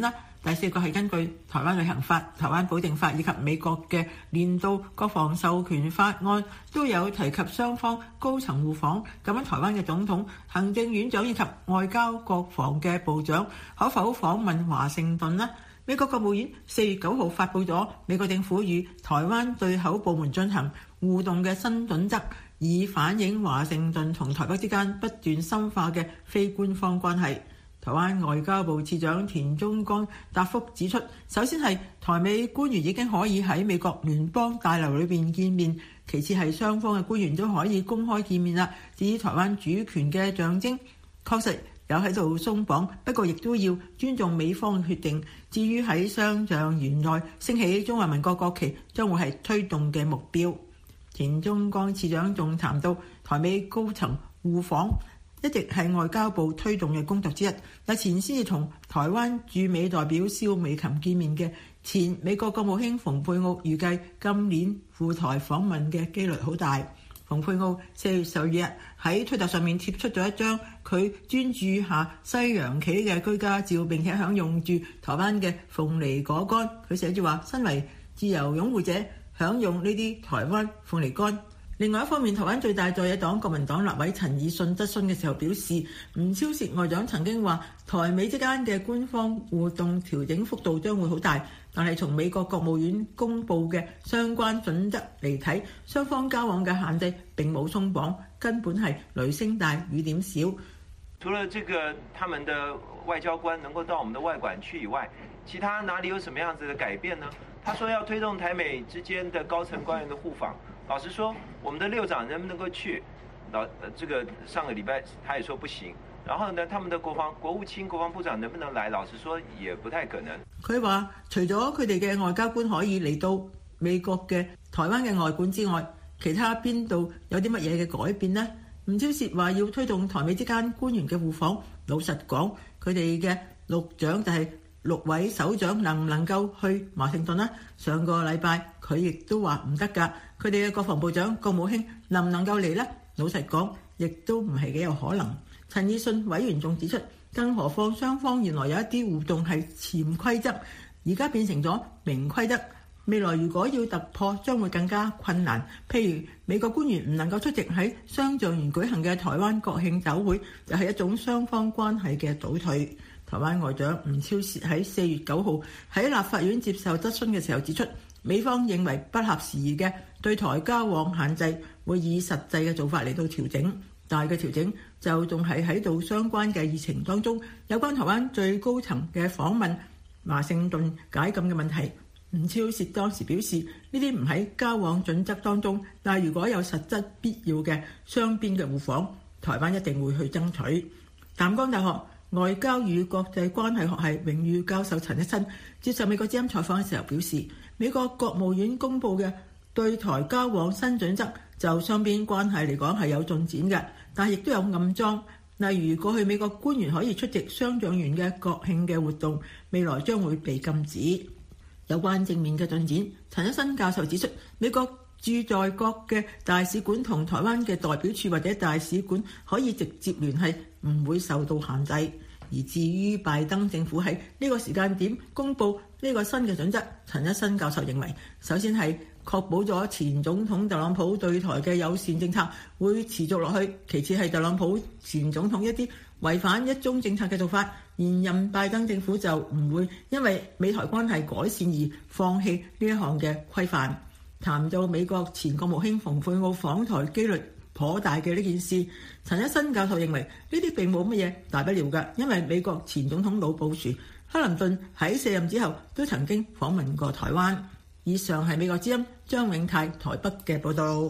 第四個係根據台灣旅行法、台灣保證法以及美國嘅年度國防授權法案，都有提及雙方高層互訪。咁樣台灣嘅總統、行政院長以及外交國防嘅部長可否訪問華盛頓呢？美國國務院四月九號發布咗美國政府與台灣對口部門進行互動嘅新準則，以反映華盛頓同台北之間不斷深化嘅非官方關係。台灣外交部次長田中剛答覆指出，首先係台美官員已經可以喺美國聯邦大樓裏邊見面，其次係雙方嘅官員都可以公開見面啦。至於台灣主權嘅象徵，確實有喺度鬆綁，不過亦都要尊重美方嘅決定。至於喺雙橡園內升起中華民國國旗，將會係推動嘅目標。田中剛次長仲談到台美高層互訪一直係外交部推動嘅工作之一。日前先至同台灣駐美代表蕭美琴見面嘅前美國國務卿蓬佩奧，預計今年赴台訪問嘅機率好大。蓬佩奧四月十二日喺推特上面貼出咗一張佢專注下西洋棋嘅居家照，並且享用住台灣嘅鳳梨果乾。佢寫住話：身為自由擁護者，享用呢啲台灣鳳梨乾。另外一方面，台灣最大在野黨國民黨立委陳以信質詢嘅時候表示，吳釗燮外長曾經話台美之間嘅官方互動調整幅度將會好大，但係從美國國務院公布嘅相關準則嚟睇，雙方交往嘅限制並冇鬆綁，根本係雷聲大雨點小。 除了這個他們的外交官能夠到我們的外館去以外，其他哪裡有什麼樣子的改變呢？他說要推動台美之間的高層官員的互訪。老實說，我們的六長能不能夠去？老，這個上個禮拜他也說不行。然後呢，他們的國防國務卿、國防部長能不能來？老實說，也不太可能。 佢話，除咗佢哋嘅外交官可以嚟到美國嘅台灣嘅外館之外，其他邊度有啲乜嘢嘅改變呢？吳釗燮話要推動台美之間官員嘅互訪。老實講，佢哋嘅六長就係、是。六位首長能唔能夠去華盛頓呢？上個禮拜佢亦都話唔得㗎。佢哋嘅國防部長、國務卿能唔能夠嚟呢？老實講，亦都唔係幾有可能。陳以信委員仲指出，更何況雙方原來有一啲互動係潛規則，而家變成咗明規則。未來如果要突破，將會更加困難。譬如美國官員唔能夠出席喺雙橡園舉行嘅台灣國慶酒會，就係一種雙方關係嘅倒退。台灣外長吳釗燮喺四月九號喺立法院接受質詢嘅時候指出，美方認為不合時宜嘅對台交往限制，會以實際嘅做法嚟到調整，但係嘅調整就仲係喺度相關嘅議程當中，有關台灣最高層嘅訪問華盛頓解禁嘅問題。吳釗燮當時表示，呢啲唔喺交往準則當中，但係如果有實質必要嘅雙邊嘅互訪，台灣一定會去爭取。淡江大學外交與國際關係學系榮譽教授陳一新接受美國之音採訪嘅時候表示，美國國務院公布嘅對台交往新準則就雙邊關係嚟講係有進展嘅，但係亦都有暗樁。例如過去美國官員可以出席雙橡園嘅國慶嘅活動，未來將會被禁止。有關正面嘅進展，陳一新教授指出，美國駐在國嘅大使館同台灣嘅代表處或者大使館可以直接聯繫，唔會受到限制。而至於拜登政府喺呢個時間點公布呢個新嘅準則，陳一新教授認為，首先係確保咗前總統特朗普對台嘅友善政策會持續落去，其次係特朗普前總統一啲違反一中政策嘅做法，現任拜登政府就唔會因為美台關係改善而放棄呢一項嘅規範。談到美國前國務卿蓬佩奧訪台機率頗大嘅呢件事，陳一新教授認為呢啲並冇乜嘢大不了㗎，因為美國前總統老布殊、克林頓喺卸任之後都曾經訪問過台灣。以上係美國之音張永泰台北嘅報導。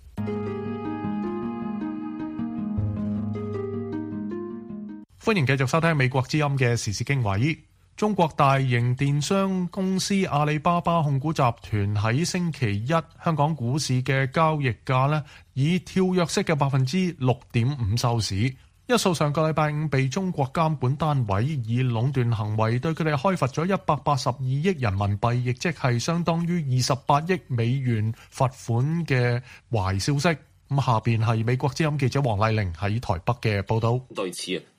歡迎繼續收聽美國之音嘅時事經緯。中國大型電商公司阿里巴巴控股集團喺星期一香港股市嘅交易價呢，以跳躍式嘅百分之六點五收市。一數上個禮拜五被中國監管單位以壟斷行為對佢哋開罰咗一百八十二億人民幣，亦即係相當於二十八億美元罰款嘅壞消息。咁下邊係美國之音記者黃麗玲喺台北嘅報道。 對此啊，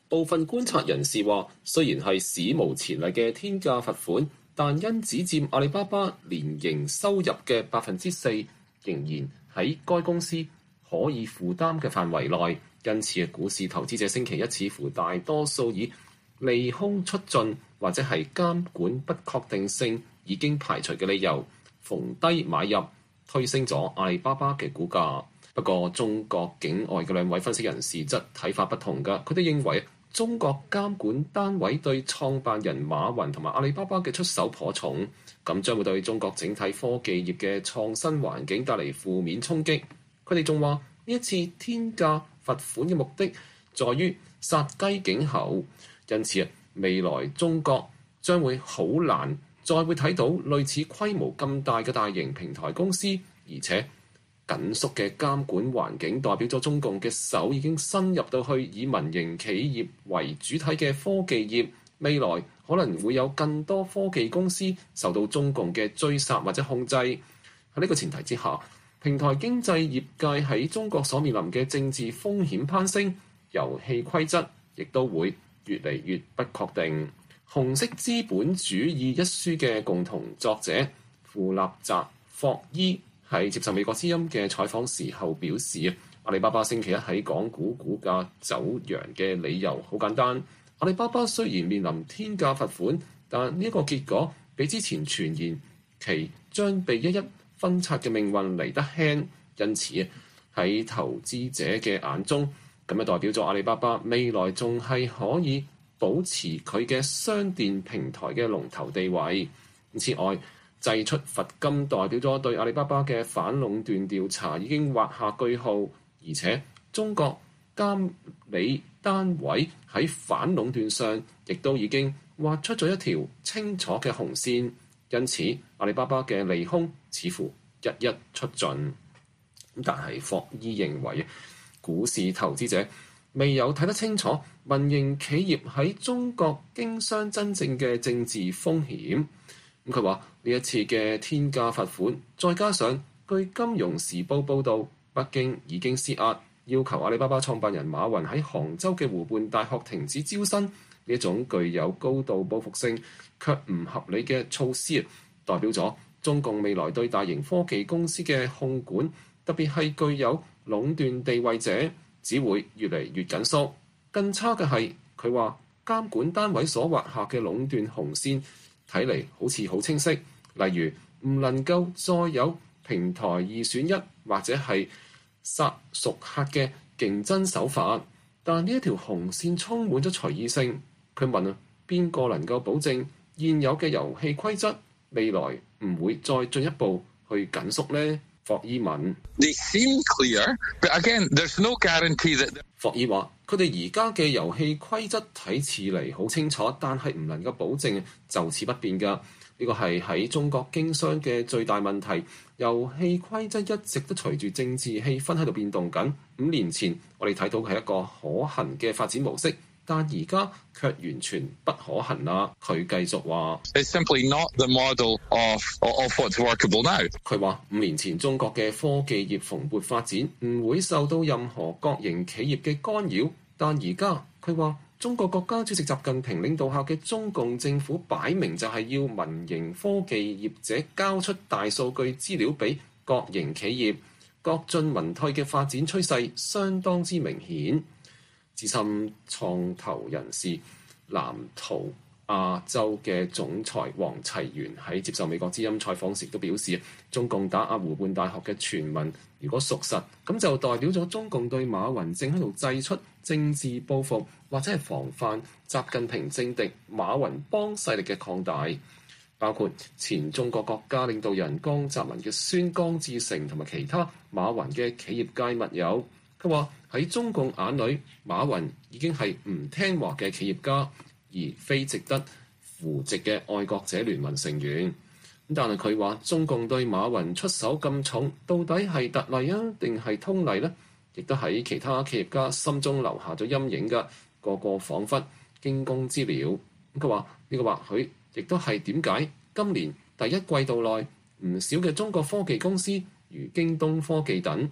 部分觀察人士話，雖然係史無前例嘅天價罰款，但因只佔阿里巴巴年營收入嘅百分之四，仍然喺該公司可以負擔嘅範圍內。因此，股市投資者星期一似乎大多數以利空出盡或者係監管不確定性已經排除嘅理由，逢低買入，推升咗阿里巴巴嘅股價。不過，中國境外嘅兩位分析人士則睇法不同㗎，佢哋認為中國監管單位對創辦人馬雲同埋阿里巴巴嘅出手頗重，咁將會對中國整體科技業嘅創新環境帶嚟負面衝擊。佢哋仲話呢一次天價罰款嘅目的在於殺雞儆猴，因此啊，未來中國將會好難再會睇到類似規模咁大嘅大型平台公司，而且緊縮嘅監管環境代表咗中共嘅手已經深入到去以民營企業為主體嘅科技業，未來可能會有更多科技公司受到中共嘅追殺或者控制。喺呢個前提之下，平台經濟業界喺中國所面臨嘅政治風險攀升，遊戲規則亦都會越嚟越不確定。紅色資本主義一書嘅共同作者傅立澤霍伊喺接受美國之音嘅採訪時候表示，阿里巴巴星期一喺港股股價走揚嘅理由好簡單。阿里巴巴雖然面臨天價罰款，但呢一個結果比之前傳言其將被一一分拆嘅命運嚟得輕，因此喺投資者嘅眼中，咁樣代表咗阿里巴巴未來仲係可以保持佢嘅商店平台嘅龍頭地位。此外，祭出罰金代表咗對阿里巴巴嘅反壟斷調查已經畫下句號，而且中國監理單位喺反壟斷上亦都已經畫出咗一條清楚嘅紅線，因此阿里巴巴嘅利空似乎一一出盡。但係霍伊認為，股市投資者未有睇得清楚民營企業喺中國經商真正嘅政治風險。佢話呢一次嘅天價罰款，再加上據《金融時報》報導，北京已經施壓，要求阿里巴巴創辦人馬雲喺杭州嘅湖畔大學停止招生，呢一種具有高度報復性卻唔合理嘅措施，代表咗中共未來對大型科技公司嘅控管，特別係具有壟斷地位者，只會越嚟越緊縮。更差嘅係，佢話監管單位所畫下嘅壟斷紅線睇嚟好似好清晰，例如唔能夠再有平台二選一或者係殺熟客嘅競爭手法，但呢一條紅線充滿咗隨意性。佢問啊，邊個能夠保證現有嘅遊戲規則未來唔會再進一步去緊縮呢？霍伊問。They seem clear, but again, there's no guarantee that... 霍伊話：佢哋而家嘅遊戲規則睇似嚟好清楚，但係唔能夠保證就此不變㗎。呢個係喺中國經商嘅最大問題。遊戲規則一直都隨住政治氣氛喺度變動緊。五年前我哋睇到係一個可行嘅發展模式，但而家卻完全不可行啦。佢繼續話：It's simply not the model of of what's workable now。佢話五年前中國嘅科技業蓬勃發展，唔會受到任何國營企業嘅干擾。但而家佢話，中國國家主席習近平領導下嘅中共政府擺明就係要民營科技業者交出大數據資料俾國營企業，國進民退嘅發展趨勢相當之明顯。資深創投人士藍圖亞洲嘅總裁黃齊元喺接受美國之音採訪時都表示，中共打壓湖畔大學嘅傳聞如果屬實，咁就代表咗中共對馬雲正喺度祭出政治報復，或者係防範習近平政敵馬雲幫勢力嘅擴大。包括前中國國家領導人江澤民嘅孫江志成同埋其他馬雲嘅企業界密友，佢話喺中共眼裏，馬雲已經係唔聽話嘅企業家，而非值得扶植嘅愛國者聯盟成員。但係佢話中共對馬雲出手咁重，到底係特例啊，定係通例呢？亦都喺其他企業家心中留下咗陰影㗎，個個彷彿驚弓之鳥。咁佢話呢個或許亦都係點解今年第一季度內唔少嘅中國科技公司，如京東科技等，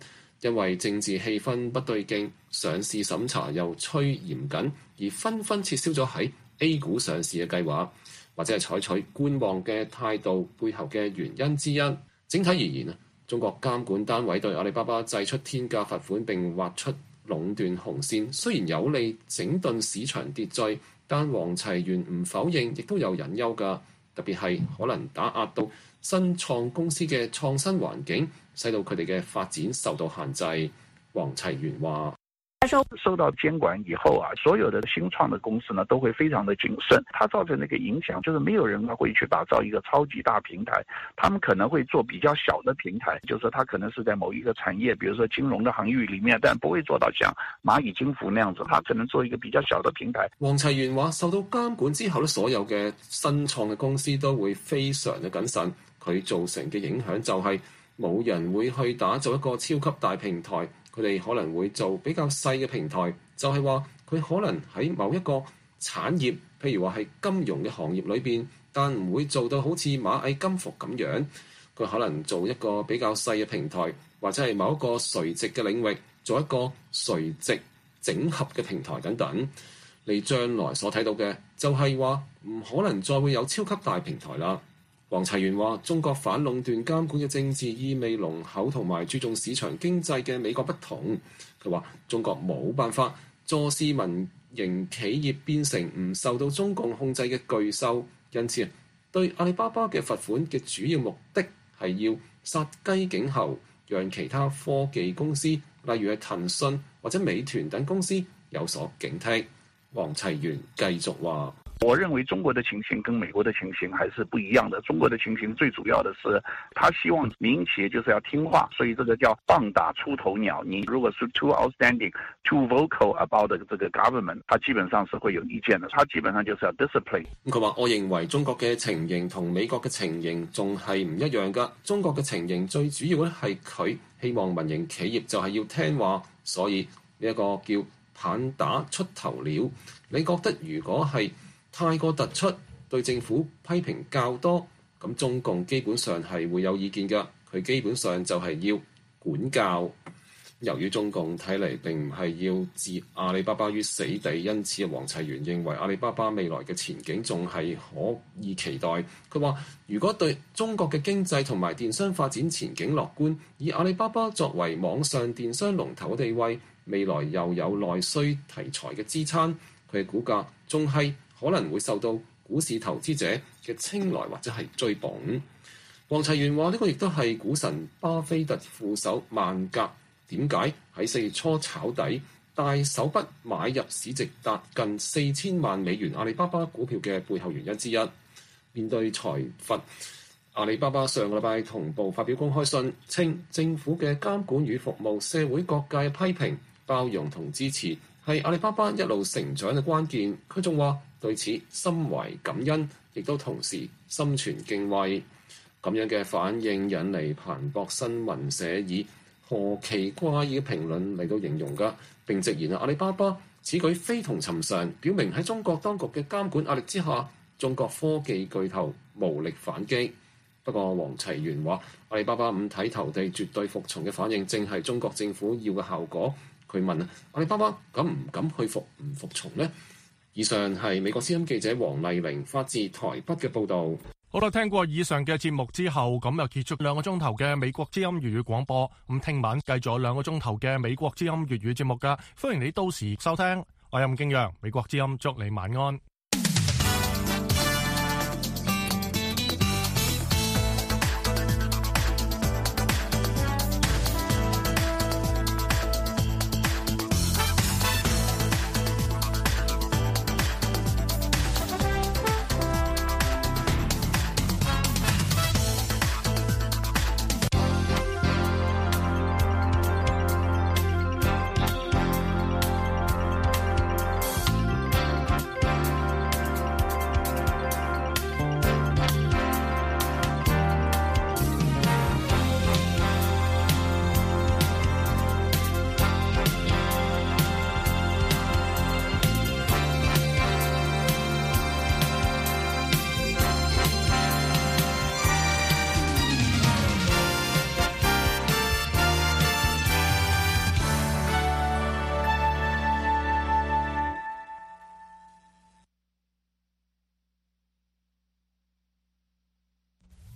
因為政治氣氛不對勁，上市審查又趨嚴謹，而紛紛撤銷咗喺 A 股上市嘅計劃，或者係採取觀望嘅態度，背後嘅原因之一。整體而言啊，中國監管單位對阿里巴巴祭出天價罰款並劃出壟斷紅線，雖然有利整頓市場秩序，但黃齊源唔否認，亦都有隱憂㗎。特別係可能打壓到新創公司嘅創新環境，使到佢哋嘅發展受到限制。黃齊源話： 受到監管以後啊，所有的新創的公司呢都會非常的謹慎。它造成的一個影響就是沒有人會去打造一個超級大平台，他們可能會做比較小的平台，就是說它可能是在某一個產業，比如說金融的行業裡面，但不會做到像螞蟻金服那樣子，它可能做一個比較小的平台。 黃齊源話：受到監管之後咧，所有嘅新創嘅公司都會非常嘅謹慎。佢造成嘅影響就係冇人會去打造一個超級大平台。佢哋可能會做比較細嘅平台，就係話佢可能喺某一個產業，譬如話係金融嘅行業裏邊，但唔會做到好似螞蟻金服咁樣。佢可能做一個比較細嘅平台，或者係某一個垂直嘅領域，做一個垂直整合嘅平台等等。你將來所睇到嘅就係話唔可能再會有超級大平台啦。黃齊源話：中國反壟斷監管嘅政治意味濃厚，同埋注重市場經濟嘅美國不同。佢話中國冇辦法坐視民營企業變成唔受到中共控制嘅巨獸，因此對阿里巴巴嘅罰款嘅主要目的係要殺雞儆猴，讓其他科技公司，例如係騰訊或者美團等公司有所警惕。黃齊源繼續話： 我認為中國的情形跟美國的情形還是不一樣的。中國的情形最主要的是，他希望民營企業就是要聽話，所以這個叫棒打出頭鳥。你如果是 too outstanding, too vocal about 這個 government，他基本上是會有意見的。他基本上就是要 discipline。 佢話：我認為中國嘅情形同美國嘅情形仲係唔一樣㗎。中國嘅情形最主要咧係佢希望民營企業就係要聽話，所以呢一個叫棒打出頭鳥。你覺得如果係太過突出，對政府批評較多，咁中共基本上係會有意見㗎。佢基本上就係要管教。由於中共睇嚟並唔係要置阿里巴巴於死地，因此黃齊源認為阿里巴巴未來嘅前景仲係可以期待。佢話：如果對中國嘅經濟同埋電商發展前景樂觀，以阿里巴巴作為網上電商龍頭地位，未來又有內需題材嘅支撐，佢嘅股價仲係可能會受到股市投資者嘅青睞或者係追捧。黃齊源話：呢個亦都係股神巴菲特副手萬格點解喺四月初炒底大手筆買入市值達近四千萬美元阿里巴巴股票嘅背後原因之一。面對財閥，阿里巴巴上個禮拜同步發表公開信，稱政府嘅監管與服務社會各界批評、包容同支持係阿里巴巴一路成長嘅關鍵。佢仲話對此心懷感恩，亦都同時心存敬畏。咁樣嘅反應引嚟彭博新聞社以何其怪異嘅評論嚟到形容㗎，並直言啊，阿里巴巴此舉非同尋常，表明喺中國當局嘅監管壓力之下，中國科技巨頭無力反擊。不過黃齊源話，阿里巴巴五體投地、絕對服從嘅反應，正係中國政府要嘅效果。佢問啊，阿里巴巴敢唔敢去服唔服從呢？以上係美國之音記者黃麗玲發自台北嘅報導。 好啦，聽過以上嘅節目之後，咁又結束兩個鐘頭嘅美國之音粵語廣播。咁聽晚繼續有兩個鐘頭嘅美國之音粵語節目噶，歡迎你到時收聽。我係吳敬陽，美國之音祝你晚安。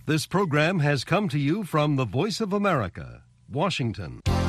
This program has come to you from the Voice of America, Washington.